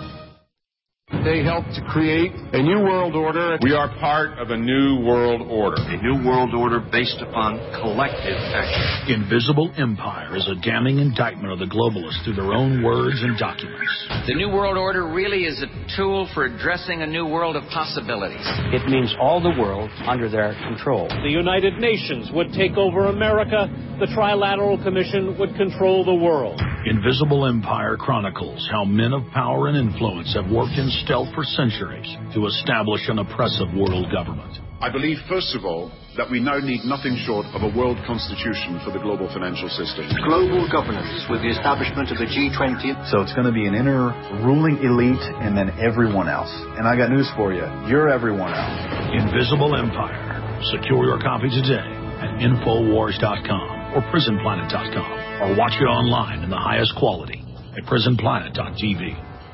They helped to create a new world order. We are part of a new world order. A new world order based upon collective action. Invisible Empire is a damning indictment of the globalists through their own words and documents. The new world order really is a tool for addressing a new world of possibilities. It means all the world under their control. The United Nations would take over America. The Trilateral Commission would control the world. Invisible Empire chronicles how men of power and influence have worked in stealth for centuries to establish an oppressive world government. I believe, first of all, that we now need nothing short of a world constitution for the global financial system. Global governance with the establishment of the G twenty. So it's going to be an inner ruling elite and then everyone else. And I got news for you. You're everyone else. Invisible Empire. Secure your copy today at infowars dot com or prison planet dot com or watch it online in the highest quality at prison planet dot t v.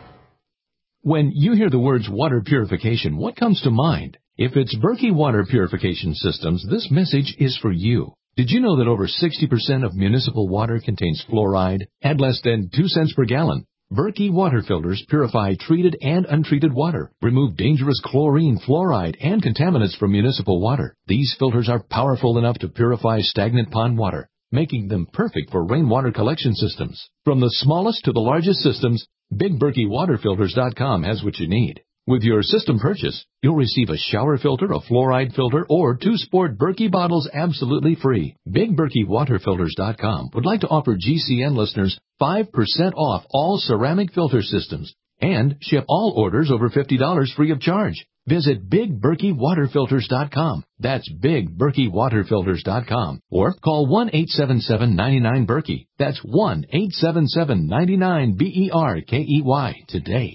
When you hear the words water purification, what comes to mind? If it's Berkey Water Purification Systems, this message is for you. Did you know that over sixty percent of municipal water contains fluoride at less than two cents per gallon? Berkey water filters purify treated and untreated water, remove dangerous chlorine, fluoride, and contaminants from municipal water. These filters are powerful enough to purify stagnant pond water, making them perfect for rainwater collection systems. From the smallest to the largest systems, Big Berkey Water Filters dot com has what you need. With your system purchase, you'll receive a shower filter, a fluoride filter, or two sport Berkey bottles absolutely free. Big Berkey Water Filters dot com would like to offer G C N listeners five percent off all ceramic filter systems and ship all orders over fifty dollars free of charge. Visit Big Berkey Water Filters dot com. That's Big Berkey Water Filters dot com. Or call one eight seven seven, nine nine, Berkey. That's one eight seven seven, nine nine, B E R K E Y today.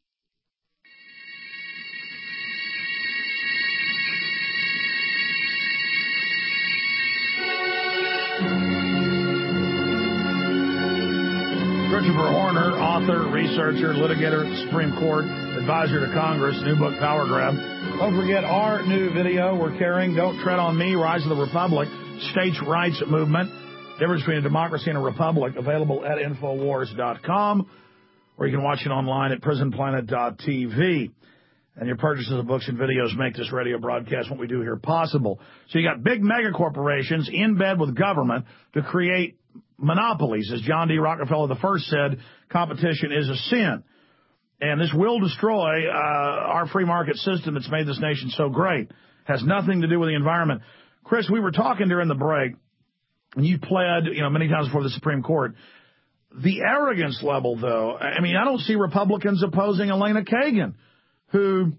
Christopher Horner, author, researcher, litigator at the Supreme Court, advisor to Congress, new book, Power Grab. Don't forget our new video we're carrying, Don't Tread on Me, Rise of the Republic, States' Rights Movement, difference between a democracy and a republic, available at infowars dot com, or you can watch it online at prison planet dot t v. And your purchases of books and videos make this radio broadcast, what we do here, possible. So you got big mega corporations in bed with government to create monopolies. As John D. Rockefeller the First said, competition is a sin. And this will destroy uh, our free market system that's made this nation so great. Has nothing to do with the environment. Chris, we were talking during the break, and you pled, you know, many times before the Supreme Court. The arrogance level, though, I mean, I don't see Republicans opposing Elena Kagan, who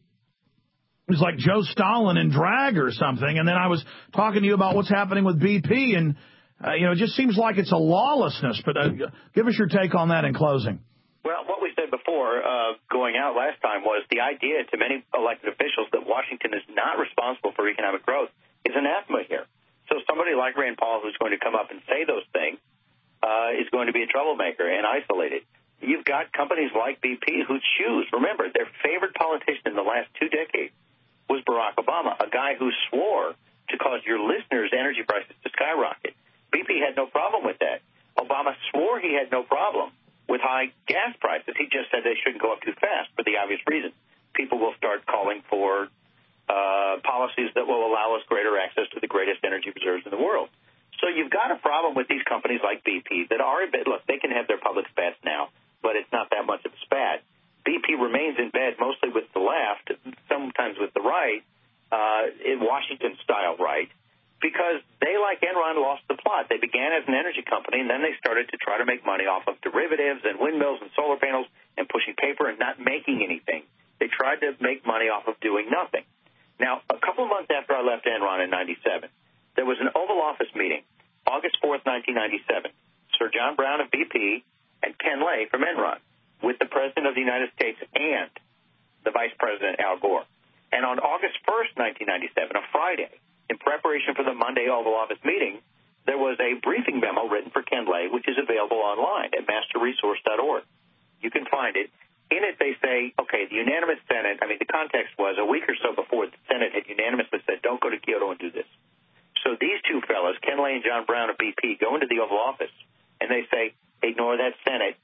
is like Joe Stalin in drag or something. And then I was talking to you about what's happening with B P, and, uh, you know, it just seems like it's a lawlessness. But uh, give us your take on that in closing. Well, what we said before uh, going out last time was the idea to many elected officials that Washington is not responsible for economic growth is anathema here. So somebody like Rand Paul who's going to come up and say those things uh, is going to be a troublemaker and isolated. You've got companies like B P who choose. Remember, their favorite politician in the last two decades was Barack Obama, a guy who swore to cause your listeners' energy prices to skyrocket. B P had no problem with that. Obama swore he had no problem with high gas prices. He just said they shouldn't go up too fast for the obvious reason. People will start calling for uh, policies that will allow us greater access to the greatest energy reserves in the world. So you've got a problem with these companies like B P that are a bit, look, they can have their public spats now, but it's not that much of a spat. B P remains in bed mostly with the left, sometimes with the right, uh, in Washington-style right, because they, like Enron, lost the plot. They began as an energy company, and then they started to try to make money off of derivatives and windmills and solar panels and pushing paper and not making anything. They tried to make money off of doing nothing. Now, a couple of months after I left Enron in ninety-seven, there was an Oval Office meeting, August fourth, nineteen ninety-seven. Sir John Brown of B P and Ken Lay from Enron with the President of the United States and the Vice President, Al Gore. And on August first, nineteen ninety-seven, a Friday, in preparation for the Monday Oval Office meeting, there was a briefing memo written for Ken Lay, which is available online at master resource dot org. You can find it. In it, they say, okay, the unanimous Senate, I mean, the context was a week or so before the Senate had unanimously said, don't go to Kyoto and do this. So these two fellows, Ken Lay and John Brown of B P, go into the Oval Office, and they say, ignore that Senate.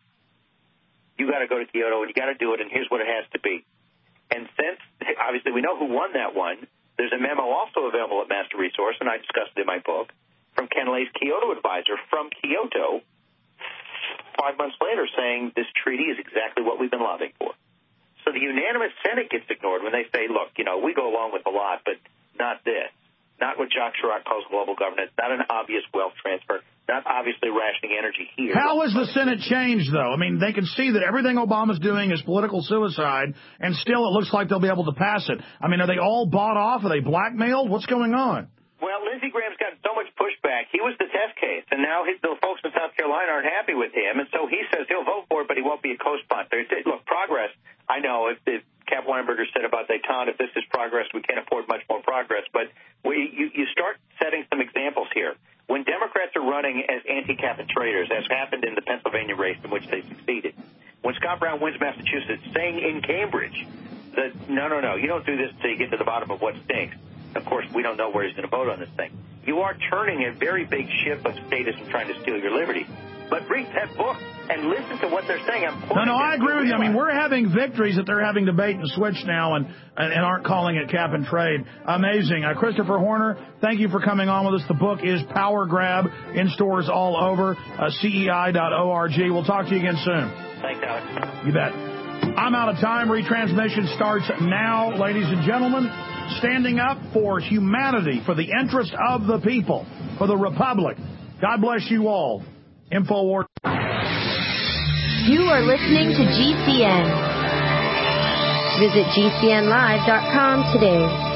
You got to go to Kyoto, and you got to do it, and here's what it has to be. And since, obviously, we know who won that one, there's a memo also available at Master Resource, and I discussed it in my book, from Ken Lay's Kyoto advisor from Kyoto five months later saying this treaty is exactly what we've been lobbying for. So the unanimous Senate gets ignored when they say, look, you know, we go along with a lot, but not this. Not what Jacques Chirac calls global governance, not an obvious wealth transfer, not obviously rationing energy here. How has the Senate changed, though? I mean, they can see that everything Obama's doing is political suicide, and still it looks like they'll be able to pass it. I mean, are they all bought off? Are they blackmailed? What's going on? Well, Lindsey Graham's got so much pushback. He was the test case, and now his, the folks in South Carolina aren't happy with him, and so he says he'll vote for it, but he won't be a co-sponsor. Look, progress, I know, if, if Cap Weinberger said about Daytona, if this is progress, we can't afford much more progress, but we, you, you start setting some examples here. When Democrats are running as anti-cap and traders, as happened in the Pennsylvania race in which they succeeded, when Scott Brown wins Massachusetts, saying in Cambridge that, no, no, no, you don't do this until you get to the bottom of what stinks. Of course, we don't know where he's going to vote on this thing. You are turning a very big ship of statism trying to steal your liberty. But read that book and listen to what they're saying. I'm no, no, I agree with you. I mean, we're having victories that they're having to bait and switch now and, and, and aren't calling it cap and trade. Amazing. Uh, Christopher Horner, thank you for coming on with us. The book is Power Grab, in stores all over, uh, C E I dot org. We'll talk to you again soon. Thanks, Alex. You bet. I'm out of time. Retransmission starts now, ladies and gentlemen. Standing up for humanity, for the interest of the people, for the Republic. God bless you all. InfoWars. You are listening to G C N. Visit G C N live dot com today.